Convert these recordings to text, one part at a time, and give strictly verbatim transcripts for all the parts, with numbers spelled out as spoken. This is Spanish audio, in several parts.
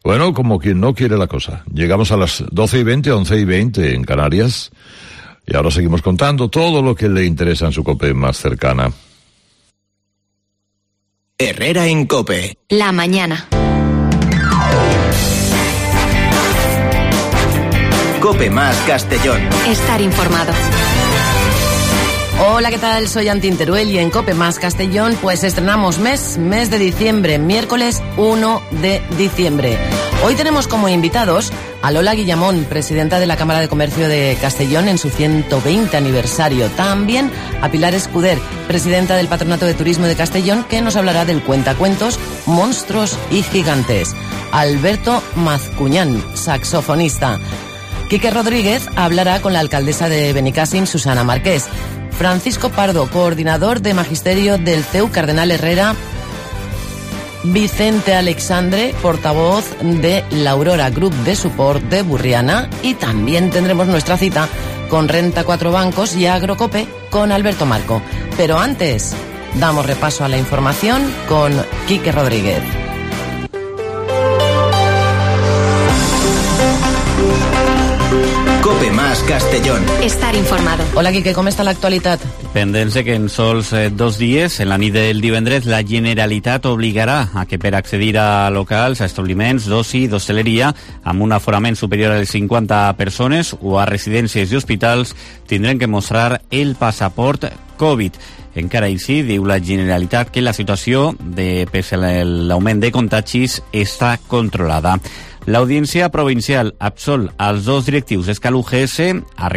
Bueno, como quien no quiere la cosa. Llegamos a las doce y veinte, once y veinte en Canarias. Y ahora seguimos contando todo lo que le interesa en su COPE más cercana. Herrera en COPE. La mañana. COPE más Castellón. Estar informado. Hola, ¿qué tal? Soy Antin Teruel y en COPE más Castellón pues estrenamos mes, mes de diciembre, miércoles uno de diciembre. Hoy tenemos como invitados a Lola Guillamón, presidenta de la Cámara de Comercio de Castellón en su ciento veinte aniversario. También a Pilar Escuder, presidenta del Patronato de Turismo de Castellón, que nos hablará del cuentacuentos Monstruos y Gigantes. Alberto Mazcuñán, saxofonista. Quique Rodríguez hablará con la alcaldesa de Benicàssim, Susana Marqués. Francisco Pardo, coordinador de Magisterio del C E U Cardenal Herrera. Vicente Alexandre, portavoz de la Aurora Group de Support de Burriana. Y también tendremos nuestra cita con Renta cuatro Bancos y Agrocope con Alberto Marco. Pero antes, damos repaso a la información con Quique Rodríguez. COPE más Castellón. Estar informado. Hola, Quique, com està l'actualitat? Pendents que en sols eh, dos dies, en la nit del divendres, la Generalitat obligarà a que per accedir a locals, a establiments d'oci i d'hostaleria amb un aforament superior a les cinquanta persones o a residències i hospitals tindran que mostrar el passaport Covid. Encara així, diu la Generalitat que la situació, de, pese a l'augment de contagis, està controlada. L'Audiència Provincial absol als dos directius d'Escal U G S,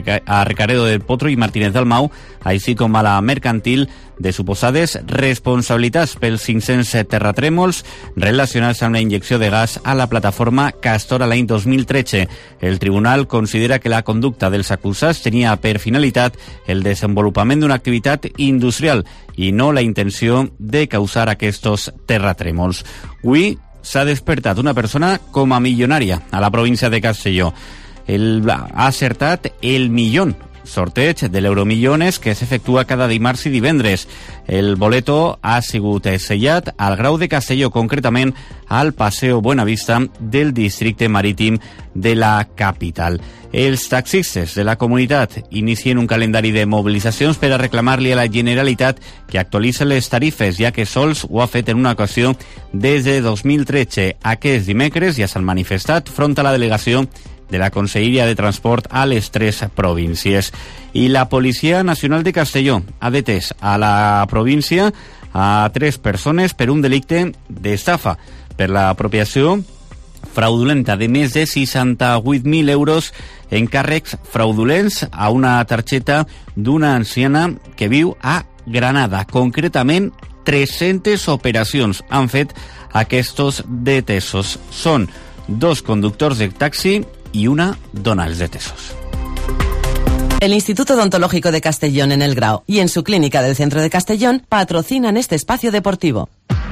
a Recaredo del Potro i Martínez Dalmau, així com a la Mercantil, de suposades responsabilitats pels cinc-cents terratrèmols relacionats amb la injecció de gas a la plataforma Castor a l'any dos mil tretze. El tribunal considera que la conducta dels acusats tenia per finalitat el desenvolupament d'una activitat industrial i no la intenció de causar aquests terratrèmols. Avui s'ha despertat una persona com a milionària a la província de Castelló. El, ha acertat el milió sorteig de l'Euromillones que s'efectua cada dimarts i divendres. El boleto ha sigut sellat al Grau de Castelló, concretament al Paseo Buenavista del districte marítim de la capital. Els taxistes de la comunitat inicien un calendari de mobilitzacions per a reclamar-li a la Generalitat que actualitza les tarifes, ja que sols ho ha fet en una ocasió des de dos mil tretze. Aquest dimecres ja s'han manifestat front a la delegació de la Conselleria de Transport a les tres províncies. I la Policia Nacional de Castelló ha detès a la província a tres persones per un delicte d'estafa per l'apropiació fraudulenta de més de seixanta-vuit mil euros en càrrecs fraudulents a una targeta d'una anciana que viu a Granada. Concretament, tres-centes operacions han fet aquests detesos. Són dos conductors de taxi y una dona els detesos. El Instituto Odontológico de Castellón en El Grao y en su clínica del centro de Castellón patrocinan este espacio deportivo.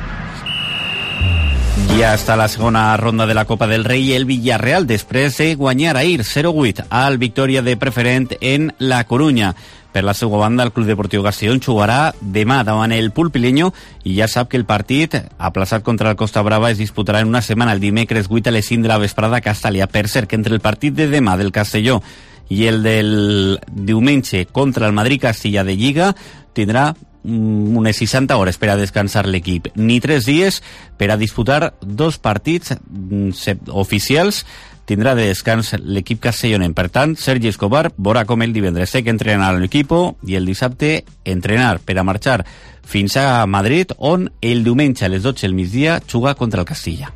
Ja està la segona ronda de la Copa del Rei el Villarreal després de guanyar ahir zero vuit al Victòria de Preferent en La Corunya. Per la seva banda, el Club Deportiu Castellón jugarà demà davant el Pulpileño i ja sap que el partit, aplaçat contra el Costa Brava, es disputarà en una setmana el dimecres vuit a les cinc de la vesprada a Castalia. Per cert, que entre el partit de demà del Castelló i el del diumenge contra el Madrid-Castilla de Lliga tindrà unes seixanta hores per a descansar l'equip, ni tres dies per a disputar dos partits oficials tindrà de descans l'equip castellonenc. Per tant, Sergi Escobar veurà com el divendres té que entrenar l'equip i el dissabte entrenar per a marxar fins a Madrid, on el diumenge a les dotze del migdia juga contra el Castilla.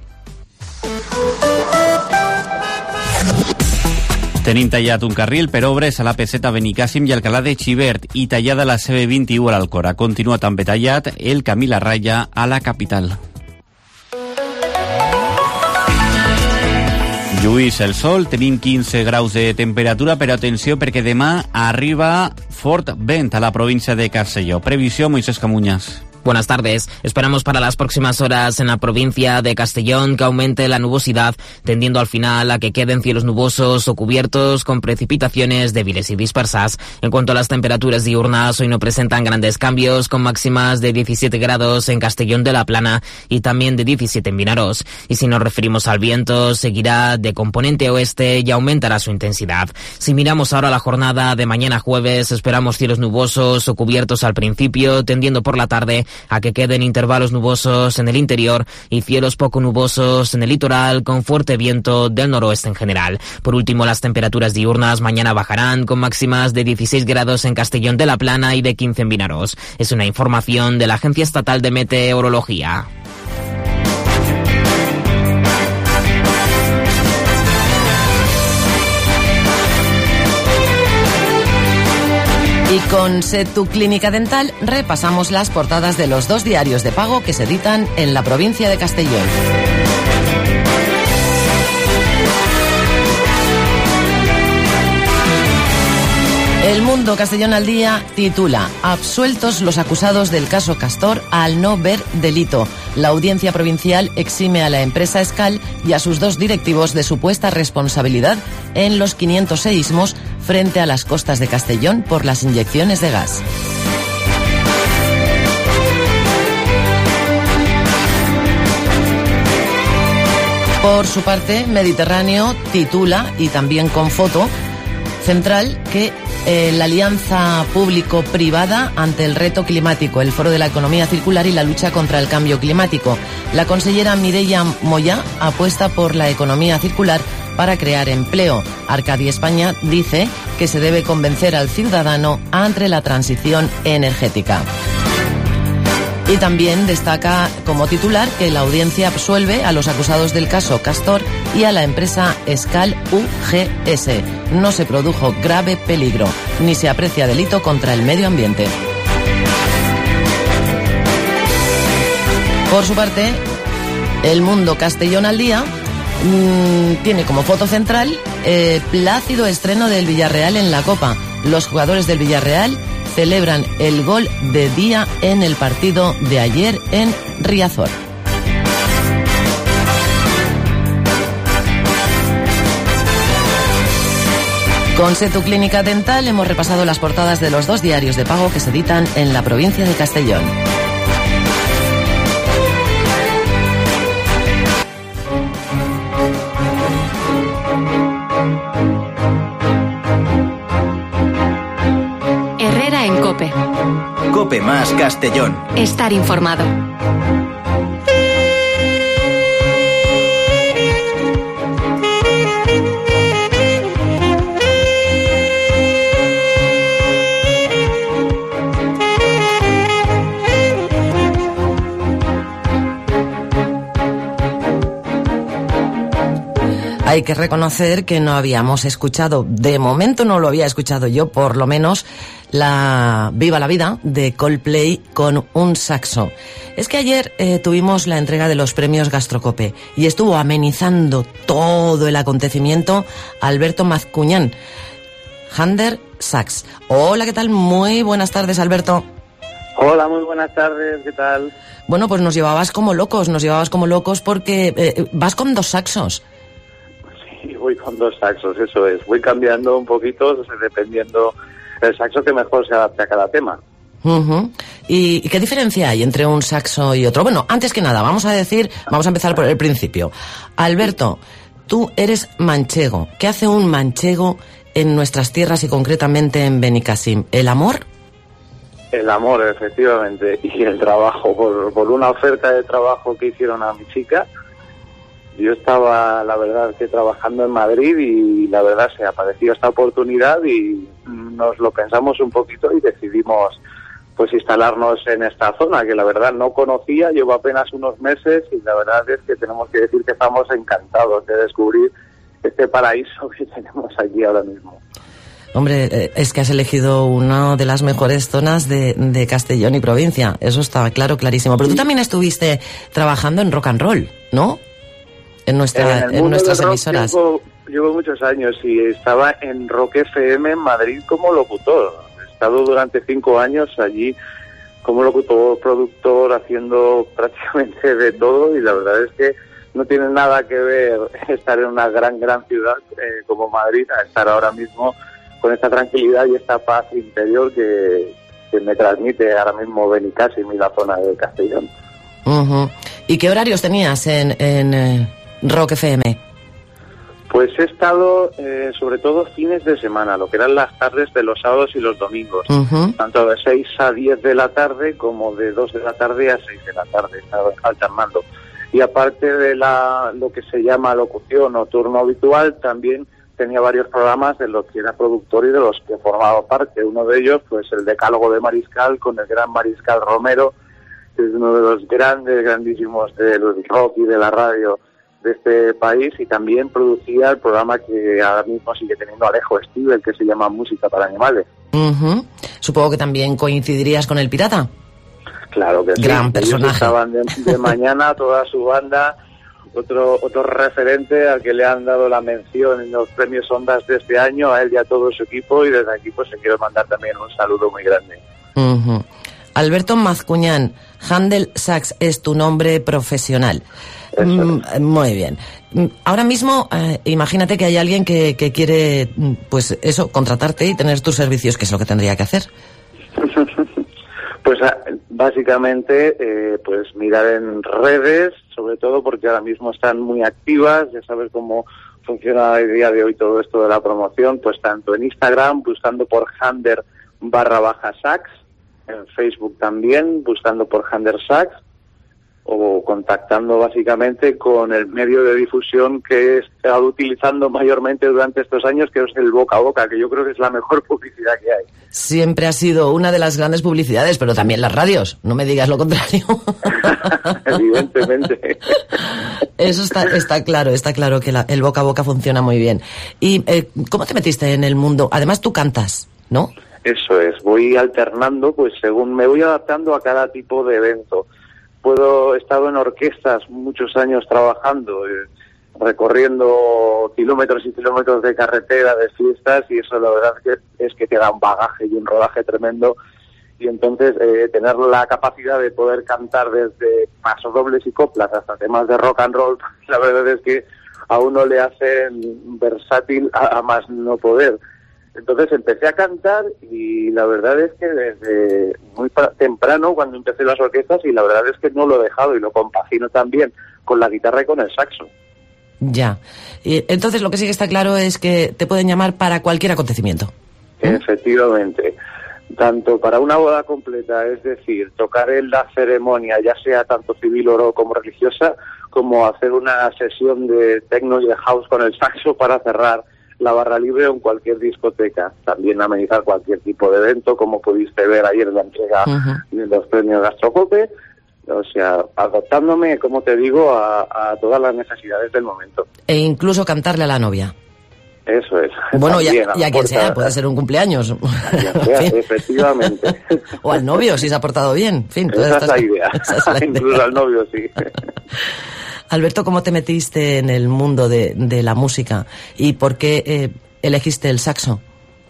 Tenim tallat un carril per obres a la P Z Benicàssim i Alcalà de Xivert i tallada la C B vint-i-u a l'Alcora. Continua també tallat el camí La Raya a la capital. Lluís el sol, tenim quinze graus de temperatura, però atenció perquè demà arriba fort vent a la província de Castelló. Previsió, Moisés Camuñas. Buenas tardes. Esperamos para las próximas horas en la provincia de Castellón que aumente la nubosidad, tendiendo al final a que queden cielos nubosos o cubiertos con precipitaciones débiles y dispersas. En cuanto a las temperaturas diurnas, hoy no presentan grandes cambios, con máximas de diecisiete grados en Castellón de la Plana y también de diecisiete en Vinaròs. Y si nos referimos al viento, seguirá de componente oeste y aumentará su intensidad. Si miramos ahora la jornada de mañana jueves, esperamos cielos nubosos o cubiertos al principio, tendiendo por la tarde a que queden intervalos nubosos en el interior y cielos poco nubosos en el litoral, con fuerte viento del noroeste en general. Por último, las temperaturas diurnas mañana bajarán, con máximas de dieciséis grados en Castellón de la Plana y de quince en Vinaròs. Es una información de la Agencia Estatal de Meteorología. Y con Setu Clínica Dental repasamos las portadas de los dos diarios de pago que se editan en la provincia de Castellón. El Mundo Castellón al Día titula: absueltos los acusados del caso Castor al no ver delito. La audiencia provincial exime a la empresa Escal y a sus dos directivos de supuesta responsabilidad en los quinientos seísmos frente a las costas de Castellón por las inyecciones de gas. Por su parte, Mediterráneo titula, y también con foto central, que eh, la alianza público-privada ante el reto climático, el Foro de la Economía Circular y la lucha contra el cambio climático. La consellera Mireia Moya apuesta por la economía circular para crear empleo. Arcadi España dice que se debe convencer al ciudadano ante la transición energética. Y también destaca como titular que la audiencia absuelve a los acusados del caso Castor y a la empresa Escal U G S. No se produjo grave peligro, ni se aprecia delito contra el medio ambiente. Por su parte, El Mundo Castellón al Día mmm, tiene como foto central eh, plácido estreno del Villarreal en la Copa. Los jugadores del Villarreal celebran el gol de día en el partido de ayer en Riazor. Con Setu Clínica Dental hemos repasado las portadas de los dos diarios de pago que se editan en la provincia de Castellón. COPE. COPE más Castellón. Estar informado. Hay que reconocer que no habíamos escuchado, de momento no lo había escuchado yo, por lo menos, la Viva la Vida de Coldplay con un saxo. Es que ayer eh, tuvimos la entrega de los premios Gastrocope y estuvo amenizando todo el acontecimiento Alberto Mazcuñán, Hander Sax. Hola, ¿qué tal? Muy buenas tardes, Alberto. Hola, muy buenas tardes, ¿qué tal? Bueno, pues nos llevabas como locos, nos llevabas como locos porque eh, vas con dos saxos. Sí, voy con dos saxos, eso es. Voy cambiando un poquito dependiendo el saxo que mejor se adapte a cada tema. Uh-huh. ¿Y, ¿Y qué diferencia hay entre un saxo y otro? Bueno, antes que nada, vamos a decir, vamos a empezar por el principio. Alberto, tú eres manchego. ¿Qué hace un manchego en nuestras tierras y concretamente en Benicàssim? ¿El amor? El amor, efectivamente, y el trabajo. Por, por una oferta de trabajo que hicieron a mi chica, yo estaba, la verdad, que trabajando en Madrid y la verdad se apareció esta oportunidad y nos lo pensamos un poquito y decidimos pues instalarnos en esta zona que la verdad no conocía, llevo apenas unos meses y la verdad es que tenemos que decir que estamos encantados de descubrir este paraíso que tenemos aquí ahora mismo. Hombre, es que has elegido una de las mejores zonas de, de Castellón y provincia, eso estaba claro, clarísimo. Pero tú también estuviste trabajando en rock and roll, ¿no? En, nuestra, en, en nuestras emisoras. Llevo, llevo muchos años y estaba en Rock F M en Madrid como locutor. He estado durante cinco años allí como locutor, productor, haciendo prácticamente de todo, y la verdad es que no tiene nada que ver estar en una gran, gran ciudad eh, como Madrid a estar ahora mismo con esta tranquilidad y esta paz interior que, que me transmite ahora mismo Benicàssim y la zona de Castellón. Uh-huh. ¿Y qué horarios tenías en, en eh, Rock F M? Pues he estado eh, sobre todo fines de semana, lo que eran las tardes de los sábados y los domingos, uh-huh. tanto de seis a diez de la tarde como de dos de la tarde a seis de la tarde, estaba alternando. Y aparte de la lo que se llama locución o turno habitual, también tenía varios programas de los que era productor y de los que formaba parte. Uno de ellos, pues el Decálogo de Mariscal, con el gran Mariscal Romero, que es uno de los grandes, grandísimos del rock y de la radio de este país, y también producía el programa que ahora mismo sigue teniendo Alejo Stivel, que se llama Música para Animales. Uh-huh. Supongo que también coincidirías con el Pirata. Claro que sí. Gran personaje. Ellos estaban de, de mañana, toda su banda. Otro otro referente al que le han dado la mención en los premios Ondas de este año, a él y a todo su equipo, y desde aquí pues se quiero mandar también un saludo muy grande. Uh-huh. Alberto Mazcuñán, Handel Sax es tu nombre profesional. Mm, muy bien. Ahora mismo, eh, imagínate que hay alguien que, que quiere, pues eso, contratarte y tener tus servicios. ¿Qué es lo que tendría que hacer? Pues básicamente, eh, pues mirar en redes, sobre todo porque ahora mismo están muy activas. Ya sabes cómo funciona a día de hoy todo esto de la promoción, pues tanto en Instagram, buscando por Hander barra baja sax, en Facebook también, buscando por Hander Sax, o contactando básicamente con el medio de difusión que he estado utilizando mayormente durante estos años, que es el boca a boca, que yo creo que es la mejor publicidad que hay. Siempre ha sido una de las grandes publicidades, pero también las radios, no me digas lo contrario. Evidentemente. Eso está, está claro, está claro que la, el boca a boca funciona muy bien. ¿Y eh, cómo te metiste en el mundo? Además tú cantas, ¿no? Eso es, voy alternando, pues según me voy adaptando a cada tipo de evento. Puedo, he estado en orquestas muchos años trabajando, eh, recorriendo kilómetros y kilómetros de carretera, de fiestas, y eso la verdad es que, es que te da un bagaje y un rodaje tremendo. Y entonces eh, tener la capacidad de poder cantar desde pasodobles y coplas hasta temas de rock and roll, la verdad es que a uno le hacen versátil a, a más no poder. Entonces empecé a cantar y la verdad es que desde muy temprano, cuando empecé las orquestas, y la verdad es que no lo he dejado y lo compagino también con la guitarra y con el saxo. Ya. Y entonces lo que sí que está claro es que te pueden llamar para cualquier acontecimiento. ¿Eh? Efectivamente. Tanto para una boda completa, es decir, tocar en la ceremonia, ya sea tanto civil o como religiosa, como hacer una sesión de techno y de house con el saxo para cerrar la barra libre o en cualquier discoteca. También amenizar cualquier tipo de evento, como pudiste ver ayer en la entrega uh-huh. de los premios Gastrocope. O sea, adaptándome, como te digo, a, a todas las necesidades del momento. E incluso cantarle a la novia. Eso es. Bueno, también, ya, ya quien sea, puede ser un cumpleaños. Ya sea, efectivamente. O al novio, si se ha portado bien. En fin, esa, estas... es la idea. Esa es la idea. Incluso al novio, sí. Alberto, ¿cómo te metiste en el mundo de, de la música y por qué eh, elegiste el saxo?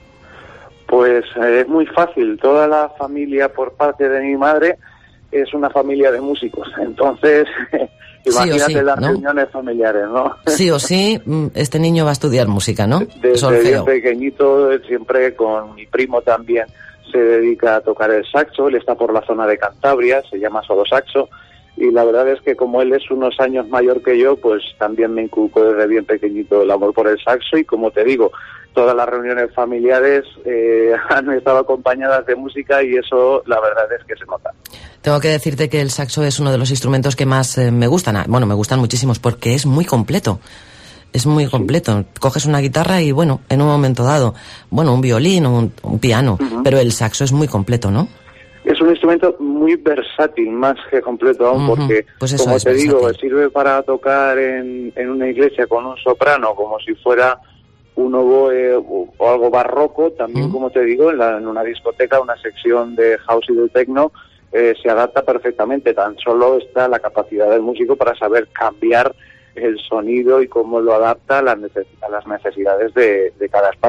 Pues eh, es muy fácil. Toda la familia por parte de mi madre es una familia de músicos. Entonces, imagínate sí sí, las ¿no? reuniones familiares, ¿no? Sí o sí, este niño va a estudiar música, ¿no? Desde bien pequeñito, siempre con mi primo también se dedica a tocar el saxo. Él está por la zona de Cantabria, se llama Solo Saxo. Y la verdad es que como él es unos años mayor que yo, pues también me inculcó desde bien pequeñito el amor por el saxo. Y como te digo, todas las reuniones familiares eh, han estado acompañadas de música y eso la verdad es que se nota. Tengo que decirte que el saxo es uno de los instrumentos que más eh, me gustan. Bueno, me gustan muchísimos porque es muy completo. Es muy completo. Sí. Coges una guitarra y, bueno, en un momento dado, bueno, un violín o un, un piano, uh-huh. pero el saxo es muy completo, ¿no? Es un instrumento muy versátil, más que completo aún, uh-huh. porque, pues como te versátil. digo, sirve para tocar en, en una iglesia con un soprano, como si fuera un oboe o, o algo barroco. También, uh-huh. como te digo, en, la, en una discoteca, una sección de house y de techno, eh, se adapta perfectamente. Tan solo está la capacidad del músico para saber cambiar el sonido y cómo lo adapta a las, neces- a las necesidades de, de cada espacio.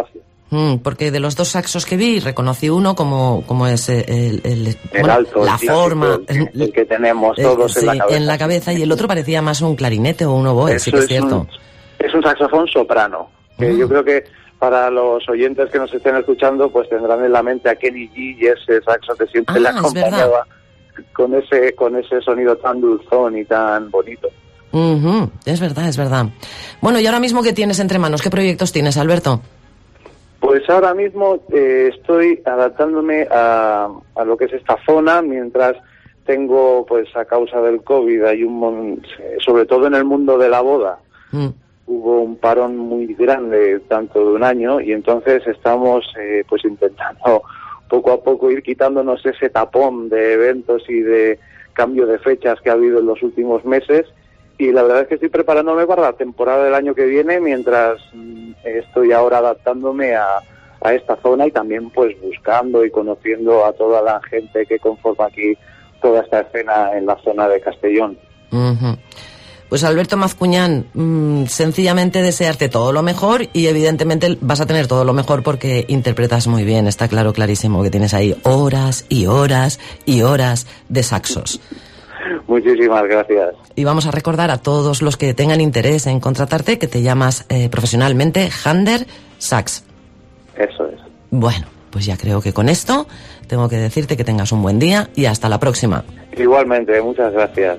Mm, porque de los dos saxos que vi, reconocí uno como, como es el, el, el, el bueno, alto, la el forma, el, el que tenemos el, todos sí, en la cabeza. en la cabeza, y el otro parecía más un clarinete o un oboe, Eso sí que es es cierto. Un, es un saxofón soprano, que Mm. yo creo que para los oyentes que nos estén escuchando, pues tendrán en la mente a Kenny G y ese saxo que siempre Ah, le es acompañaba con ese, con ese sonido tan dulzón y tan bonito. Uh-huh. Es verdad, es verdad. Bueno, y ahora mismo, ¿qué tienes entre manos? ¿Qué proyectos tienes, Alberto? Pues ahora mismo eh, estoy adaptándome a, a lo que es esta zona, mientras tengo, pues a causa del COVID, hay un mon- sobre todo en el mundo de la boda, Mm. hubo un parón muy grande, tanto de un año, y entonces estamos eh, pues intentando poco a poco ir quitándonos ese tapón de eventos y de cambio de fechas que ha habido en los últimos meses. Y la verdad es que estoy preparándome para la temporada del año que viene, mientras mm, estoy ahora adaptándome a, a esta zona y también pues buscando y conociendo a toda la gente que conforma aquí toda esta escena en la zona de Castellón. Uh-huh. Pues Alberto Mazcuñán, mmm, sencillamente desearte todo lo mejor, y evidentemente vas a tener todo lo mejor porque interpretas muy bien, está claro, clarísimo, que tienes ahí horas y horas y horas de saxos. Muchísimas gracias. Y vamos a recordar a todos los que tengan interés en contratarte que te llamas eh, profesionalmente Hander Sax. Eso es. Bueno, pues ya creo que con esto tengo que decirte que tengas un buen día y hasta la próxima. Igualmente, muchas gracias.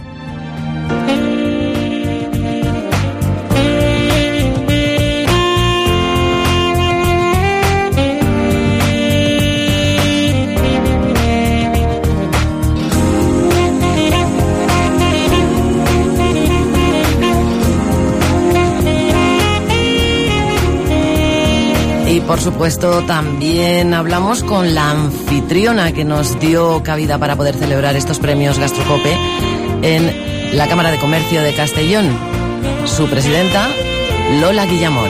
Y por supuesto también hablamos con la anfitriona que nos dio cabida para poder celebrar estos premios Gastrocope en la Cámara de Comercio de Castellón, su presidenta Lola Guillamón.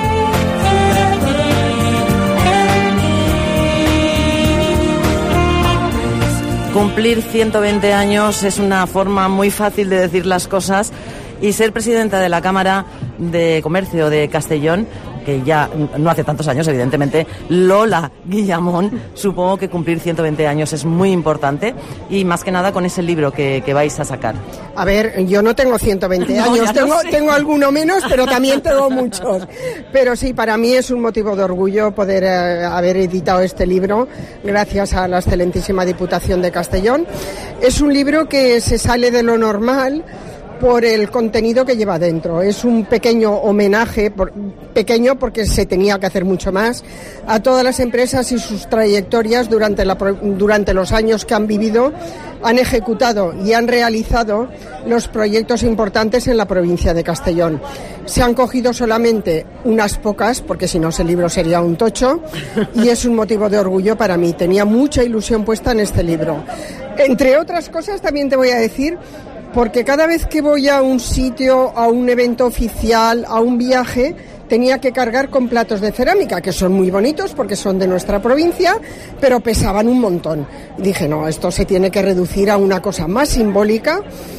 Cumplir ciento veinte años es una forma muy fácil de decir las cosas, y ser presidenta de la Cámara de Comercio de Castellón, que ya no hace tantos años, evidentemente, Lola Guillamón, supongo que cumplir ciento veinte años es muy importante, y más que nada con ese libro que, que vais a sacar. A ver, yo no tengo ciento veinte No, años, ya tengo, lo sé. tengo alguno menos, pero también tengo muchos. Pero sí, para mí es un motivo de orgullo poder eh, haber editado este libro, gracias a la excelentísima Diputación de Castellón. Es un libro que se sale de lo normal por el contenido que lleva dentro. Es un pequeño homenaje, por, pequeño porque se tenía que hacer mucho más, a todas las empresas y sus trayectorias durante, la, durante los años que han vivido, han ejecutado y han realizado los proyectos importantes en la provincia de Castellón. Se han cogido solamente unas pocas, porque si no ese libro sería un tocho, y es un motivo de orgullo para mí. Tenía mucha ilusión puesta en este libro. Entre otras cosas, también te voy a decir, porque cada vez que voy a un sitio, a un evento oficial, a un viaje, tenía que cargar con platos de cerámica, que son muy bonitos porque son de nuestra provincia, pero pesaban un montón. Dije, no, esto se tiene que reducir a una cosa más simbólica,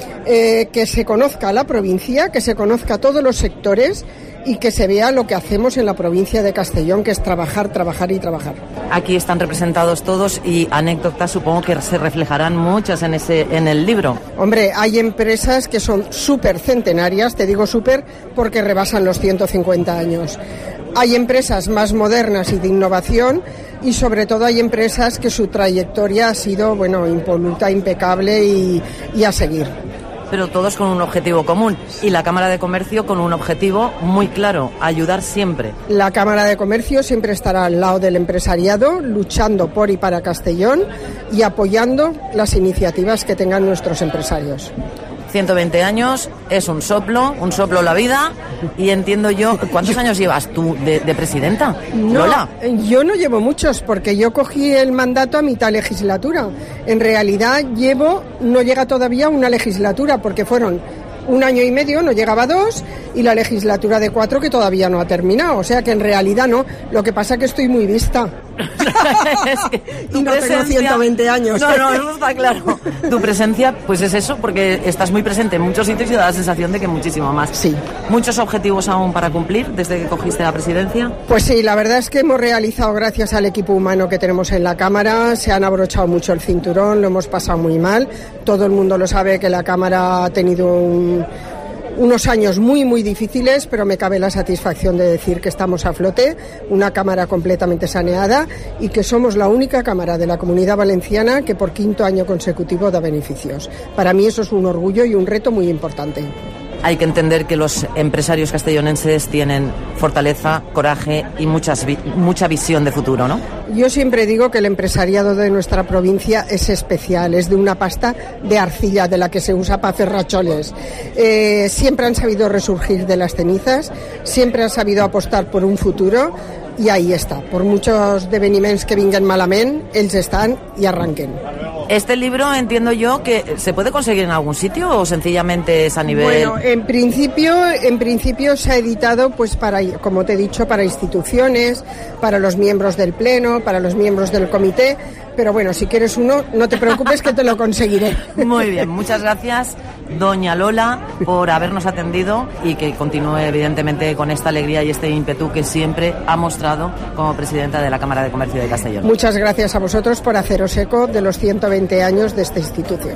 eh, que se conozca la provincia, que se conozca todos los sectores y que se vea lo que hacemos en la provincia de Castellón, que es trabajar, trabajar y trabajar. Aquí están representados todos, y anécdotas supongo que se reflejarán muchas en ese en el libro. Hombre, hay empresas que son súper centenarias, te digo súper porque rebasan los ciento cincuenta años. Hay empresas más modernas y de innovación, y sobre todo hay empresas que su trayectoria ha sido, bueno, impoluta, impecable y, y a seguir. Pero todos con un objetivo común, y la Cámara de Comercio con un objetivo muy claro: ayudar siempre. La Cámara de Comercio siempre estará al lado del empresariado, luchando por y para Castellón y apoyando las iniciativas que tengan nuestros empresarios. ciento veinte años, es un soplo, un soplo la vida, y entiendo yo... ¿Cuántos años llevas tú de, de presidenta, No, Lola? yo no llevo muchos, porque yo cogí el mandato a mitad legislatura. En realidad llevo, no llega todavía una legislatura, porque fueron un año y medio, no llegaba a dos, y la legislatura de cuatro que todavía no ha terminado. O sea que en realidad no, lo que pasa es que estoy muy vista. Es que tu y no presencia... tengo ciento veinte años. No, no, eso está claro. Tu presencia, pues es eso, porque estás muy presente en muchos sitios y da la sensación de que muchísimo más. Sí. ¿Muchos objetivos aún para cumplir desde que cogiste la presidencia? Pues sí, la verdad es que hemos realizado, gracias al equipo humano que tenemos en la Cámara, se han abrochado mucho el cinturón, lo hemos pasado muy mal. Todo el mundo lo sabe que la Cámara ha tenido un... unos años muy, muy difíciles, pero me cabe la satisfacción de decir que estamos a flote, una Cámara completamente saneada y que somos la única Cámara de la Comunidad Valenciana que por quinto año consecutivo da beneficios. Para mí eso es un orgullo y un reto muy importante. Hay que entender que los empresarios castellonenses tienen fortaleza, coraje y muchas vi- mucha visión de futuro, ¿no? Yo siempre digo que el empresariado de nuestra provincia es especial, es de una pasta de arcilla de la que se usa para hacer racholes. Eh, siempre han sabido resurgir de las cenizas, siempre han sabido apostar por un futuro y ahí está. Por muchos deveniments que vinguen malament, ells estan i arranquen. Este libro entiendo yo que se puede conseguir en algún sitio o sencillamente es a nivel... Bueno, en principio, en principio se ha editado, pues para, como te he dicho, para instituciones, para los miembros del Pleno, para los miembros del comité, pero bueno, si quieres uno, no te preocupes que te lo conseguiré. Muy bien, muchas gracias, doña Lola, por habernos atendido y que continúe evidentemente con esta alegría y este ímpetu que siempre ha mostrado como presidenta de la Cámara de Comercio de Castellón. Muchas gracias a vosotros por haceros eco de los ciento veinte años de esta institución.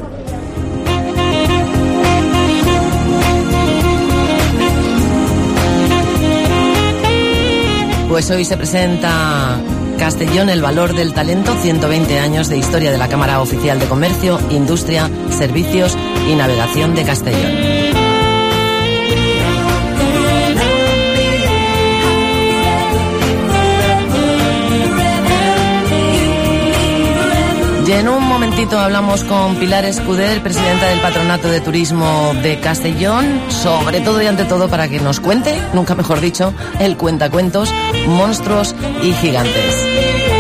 Pues hoy se presenta Castellón, el valor del talento, ciento veinte años de historia de la Cámara Oficial de Comercio, Industria, Servicios y Navegación de Castellón. Y en un momentito hablamos con Pilar Escuder, presidenta del Patronato de Turismo de Castellón, sobre todo y ante todo para que nos cuente, nunca mejor dicho, el cuentacuentos, monstruos y gigantes.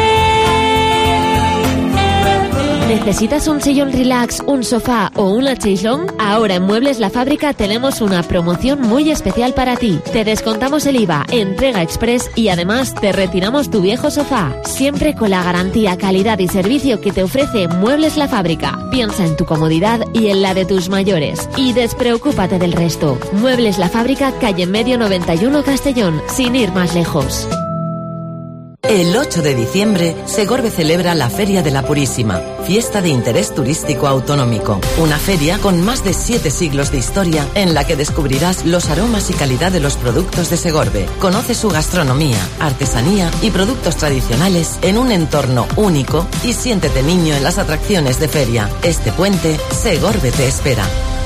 ¿Necesitas un sillón relax, un sofá o una chaise-longue? Ahora en Muebles La Fábrica tenemos una promoción muy especial para ti. Te descontamos el I V A, entrega express y además te retiramos tu viejo sofá. Siempre con la garantía, calidad y servicio que te ofrece Muebles La Fábrica. Piensa en tu comodidad y en la de tus mayores. Y despreocúpate del resto. Muebles La Fábrica, calle Medio noventa y uno Castellón, sin ir más lejos. El ocho de diciembre, Segorbe celebra la Feria de la Purísima, fiesta de interés turístico autonómico. Una feria con más de siete siglos de historia en la que descubrirás los aromas y calidad de los productos de Segorbe. Conoce su gastronomía, artesanía y productos tradicionales en un entorno único y siéntete niño en las atracciones de feria. Este puente, Segorbe te espera.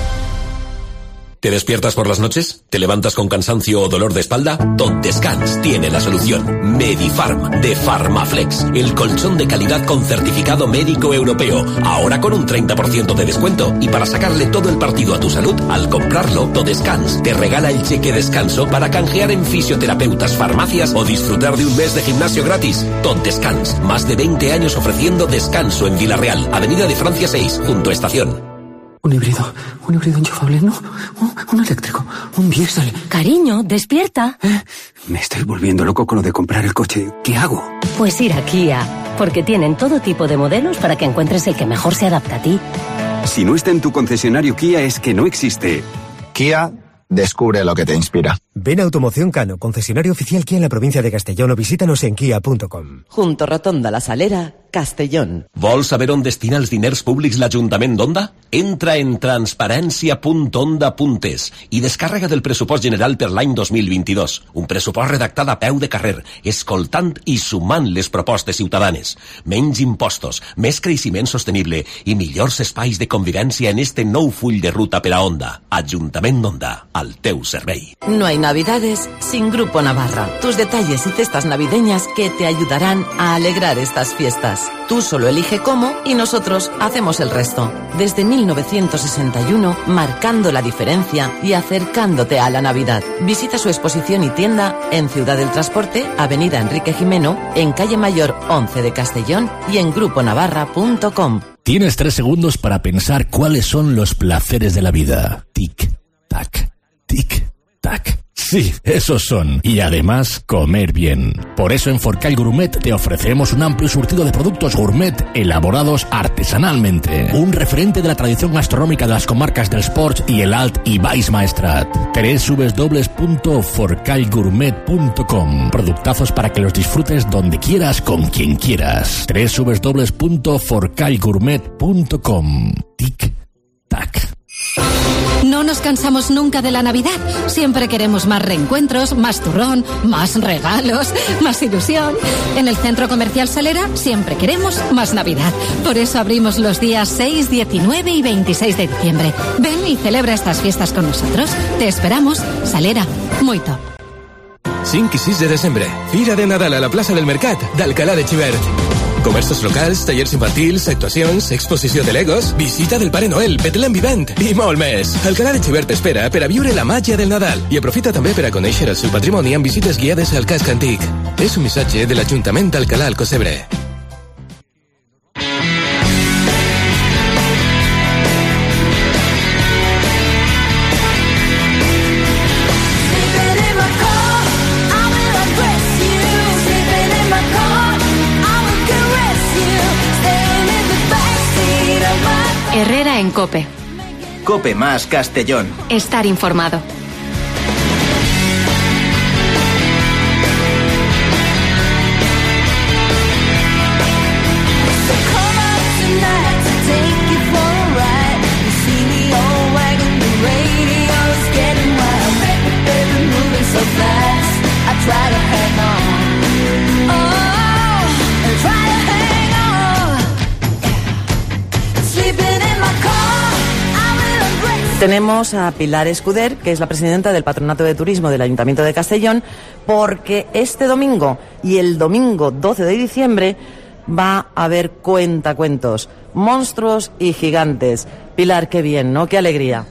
¿Te despiertas por las noches? ¿Te levantas con cansancio o dolor de espalda? Tot Descans tiene la solución. Medifarm, de Farmaflex, el colchón de calidad con certificado médico europeo. Ahora con un treinta por ciento de descuento. Y para sacarle todo el partido a tu salud, al comprarlo, Tot Descans te regala el cheque descanso para canjear en fisioterapeutas, farmacias o disfrutar de un mes de gimnasio gratis. Tot Descans, más de veinte años ofreciendo descanso en Villarreal, Avenida de Francia seis, junto a Estación. Un híbrido, un híbrido enchufable, no, un, un eléctrico, un diésel. Cariño, despierta. ¿Eh? Me estoy volviendo loco con lo de comprar el coche. ¿Qué hago? Pues ir a Kia, porque tienen todo tipo de modelos para que encuentres el que mejor se adapta a ti. Si no está en tu concesionario Kia es que no existe. Kia, descubre lo que te inspira. Ven a Automoción Cano, concesionario oficial Kia en la provincia de Castellón o visítanos en kia punto com. Junto Rotonda La Salera, Castellón. Vols saber on destina els diners públics l'Ajuntament d'Onda? Entra en transparència punt onda punt es i descàrrega del pressupost general per l'any dos mil vint-i-dos. Un pressupost redactat a peu de carrer, escoltant i sumant les propostes ciutadanes. Menys impostos, més creixement sostenible i millors espais de convivència en este nou full de ruta per a Onda. Ajuntament d'Onda, al teu servei. No hay navidades sin Grupo Navarra. Tus detalles y cestas navideñas que te ayudarán a alegrar estas fiestas. Tú solo elige cómo y nosotros hacemos el resto. Desde mil novecientos sesenta y uno, marcando la diferencia y acercándote a la Navidad. Visita su exposición y tienda en Ciudad del Transporte, Avenida Enrique Jimeno, en Calle Mayor once de Castellón y en grupo navarra punto com. Tienes tres segundos para pensar cuáles son los placeres de la vida. Tic, tac, tic, tac. Sí, esos son. Y además, comer bien. Por eso en Forcall Gourmet te ofrecemos un amplio surtido de productos gourmet elaborados artesanalmente. Un referente de la tradición gastronómica de las comarcas del Sports y el Alt y Baix Maestrat. doble u doble u doble u punto forcall gourmet punto com. Productazos para que los disfrutes donde quieras, con quien quieras. doble u doble u doble u punto forcall gourmet punto com. Tic, tac. No nos cansamos nunca de la Navidad. Siempre queremos más reencuentros, más turrón, más regalos, más ilusión. En el Centro Comercial Salera siempre queremos más Navidad. Por eso abrimos los días seis, diecinueve y veintiséis de diciembre. Ven y celebra estas fiestas con nosotros. Te esperamos. Salera, muy top. cinc i sis de desembre, Fira de Nadal a la plaça del Mercat d'Alcalá de Xivert. Comerços locals, tallers infantils, actuacions, exposició de Legos, visita del Pare Noel, Betlem Vivent i molt més. Alcalá de Xivert espera per a viure la màgia del Nadal i aprofita també per a conèixer el seu patrimoni amb visites guiades al casc antic. És un missatge de l'Ajuntament d'Alcalá Alcocebre. Herrera en COPE. COPE más Castellón. Estar informado. Tenemos a Pilar Escuder, que es la presidenta del Patronato de Turismo del Ayuntamiento de Castellón, porque este domingo y el domingo doce de diciembre va a haber cuentacuentos, monstruos y gigantes. Pilar, qué bien, ¿no? Qué alegría.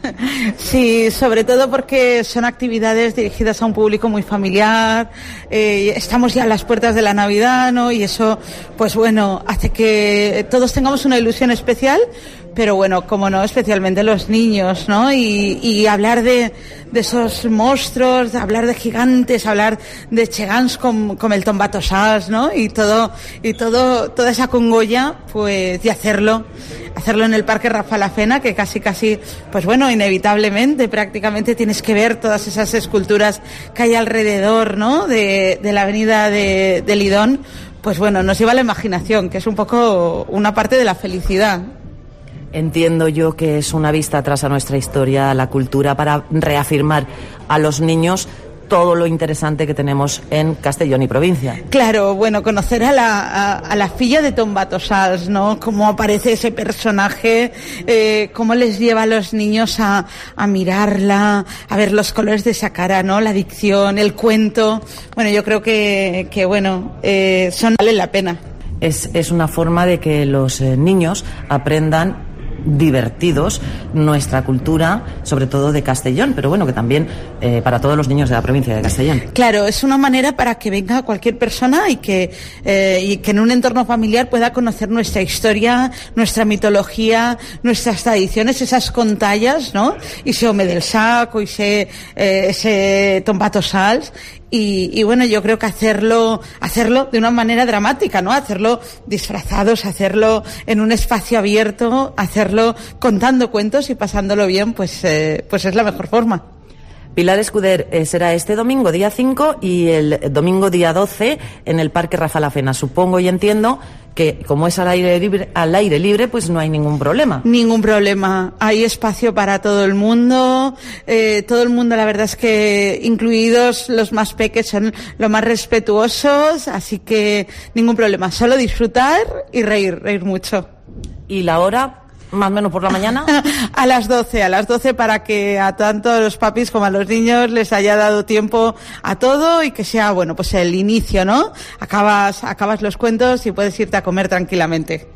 Sí, sobre todo porque son actividades dirigidas a un público muy familiar, eh, estamos ya a las puertas de la Navidad, ¿no? Y eso, pues bueno, hace que todos tengamos una ilusión especial, pero bueno, como no, especialmente los niños, ¿no? Y, y hablar de, de esos monstruos, hablar de gigantes, hablar de chegans como, como el Tombatossals, ¿no? Y todo, y todo, toda esa congolla, pues, y hacerlo, hacerlo en el Parque Rafa La Fena, que casi, casi, pues bueno, inevitablemente, prácticamente tienes que ver todas esas esculturas que hay alrededor, ¿no? De, de la avenida de, de Lidón, pues bueno, nos lleva a la imaginación, que es un poco una parte de la felicidad. Entiendo yo que es una vista atrás a nuestra historia, a la cultura, para reafirmar a los niños todo lo interesante que tenemos en Castellón y provincia. Claro, bueno, conocer a la, a, a la filla de Tombatossals, ¿no? Cómo aparece ese personaje, eh, cómo les lleva a los niños a, a mirarla, a ver los colores de esa cara, ¿no? La dicción, el cuento. Bueno, yo creo que, que bueno, eh, son vale la pena. Es, es una forma de que los eh, niños aprendan divertidos nuestra cultura, sobre todo de Castellón, pero bueno, que también eh, para todos los niños de la provincia de Castellón. Claro, es una manera para que venga cualquier persona y que, eh, y que en un entorno familiar pueda conocer nuestra historia, nuestra mitología, nuestras tradiciones, esas contallas, ¿no? Y ese home del saco, y ese, eh, ese Tombatossals. Y, y bueno, yo creo que hacerlo, hacerlo de una manera dramática, ¿no? Hacerlo disfrazados, hacerlo en un espacio abierto, hacerlo contando cuentos y pasándolo bien, pues, eh, pues es la mejor forma. Pilar Escuder, eh, será este domingo día cinco y el domingo día doce en el Parque Rafa La Fena. Supongo y entiendo que como es al aire libre, al aire libre, pues no hay ningún problema. Ningún problema. Hay espacio para todo el mundo. Eh, todo el mundo, la verdad es que, incluidos los más pequeños, son los más respetuosos. Así que ningún problema. Solo disfrutar y reír, reír mucho. ¿Y la hora? Más o menos por la mañana. A las doce, a las doce para que a tanto a los papis como a los niños les haya dado tiempo a todo y que sea, bueno, pues el inicio, ¿no? Acabas, acabas los cuentos y puedes irte a comer tranquilamente.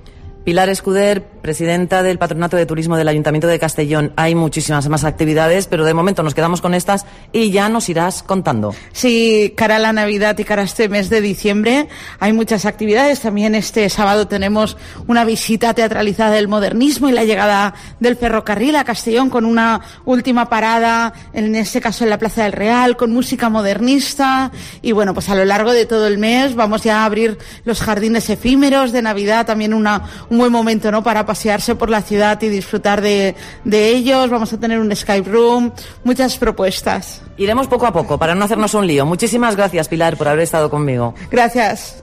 Pilar Escuder, presidenta del Patronato de Turismo del Ayuntamiento de Castellón. Hay muchísimas más actividades, pero de momento nos quedamos con estas y ya nos irás contando. Sí, cara a la Navidad y cara a este mes de diciembre hay muchas actividades. También este sábado tenemos una visita teatralizada del modernismo y la llegada del ferrocarril a Castellón con una última parada, en este caso en la Plaza del Real, con música modernista. Y bueno, pues a lo largo de todo el mes vamos ya a abrir los jardines efímeros de Navidad, también una un buen momento, ¿no?, para pasearse por la ciudad y disfrutar de, de ellos. Vamos a tener un escape room, muchas propuestas. Iremos poco a poco para no hacernos un lío. Muchísimas gracias, Pilar, por haber estado conmigo. Gracias.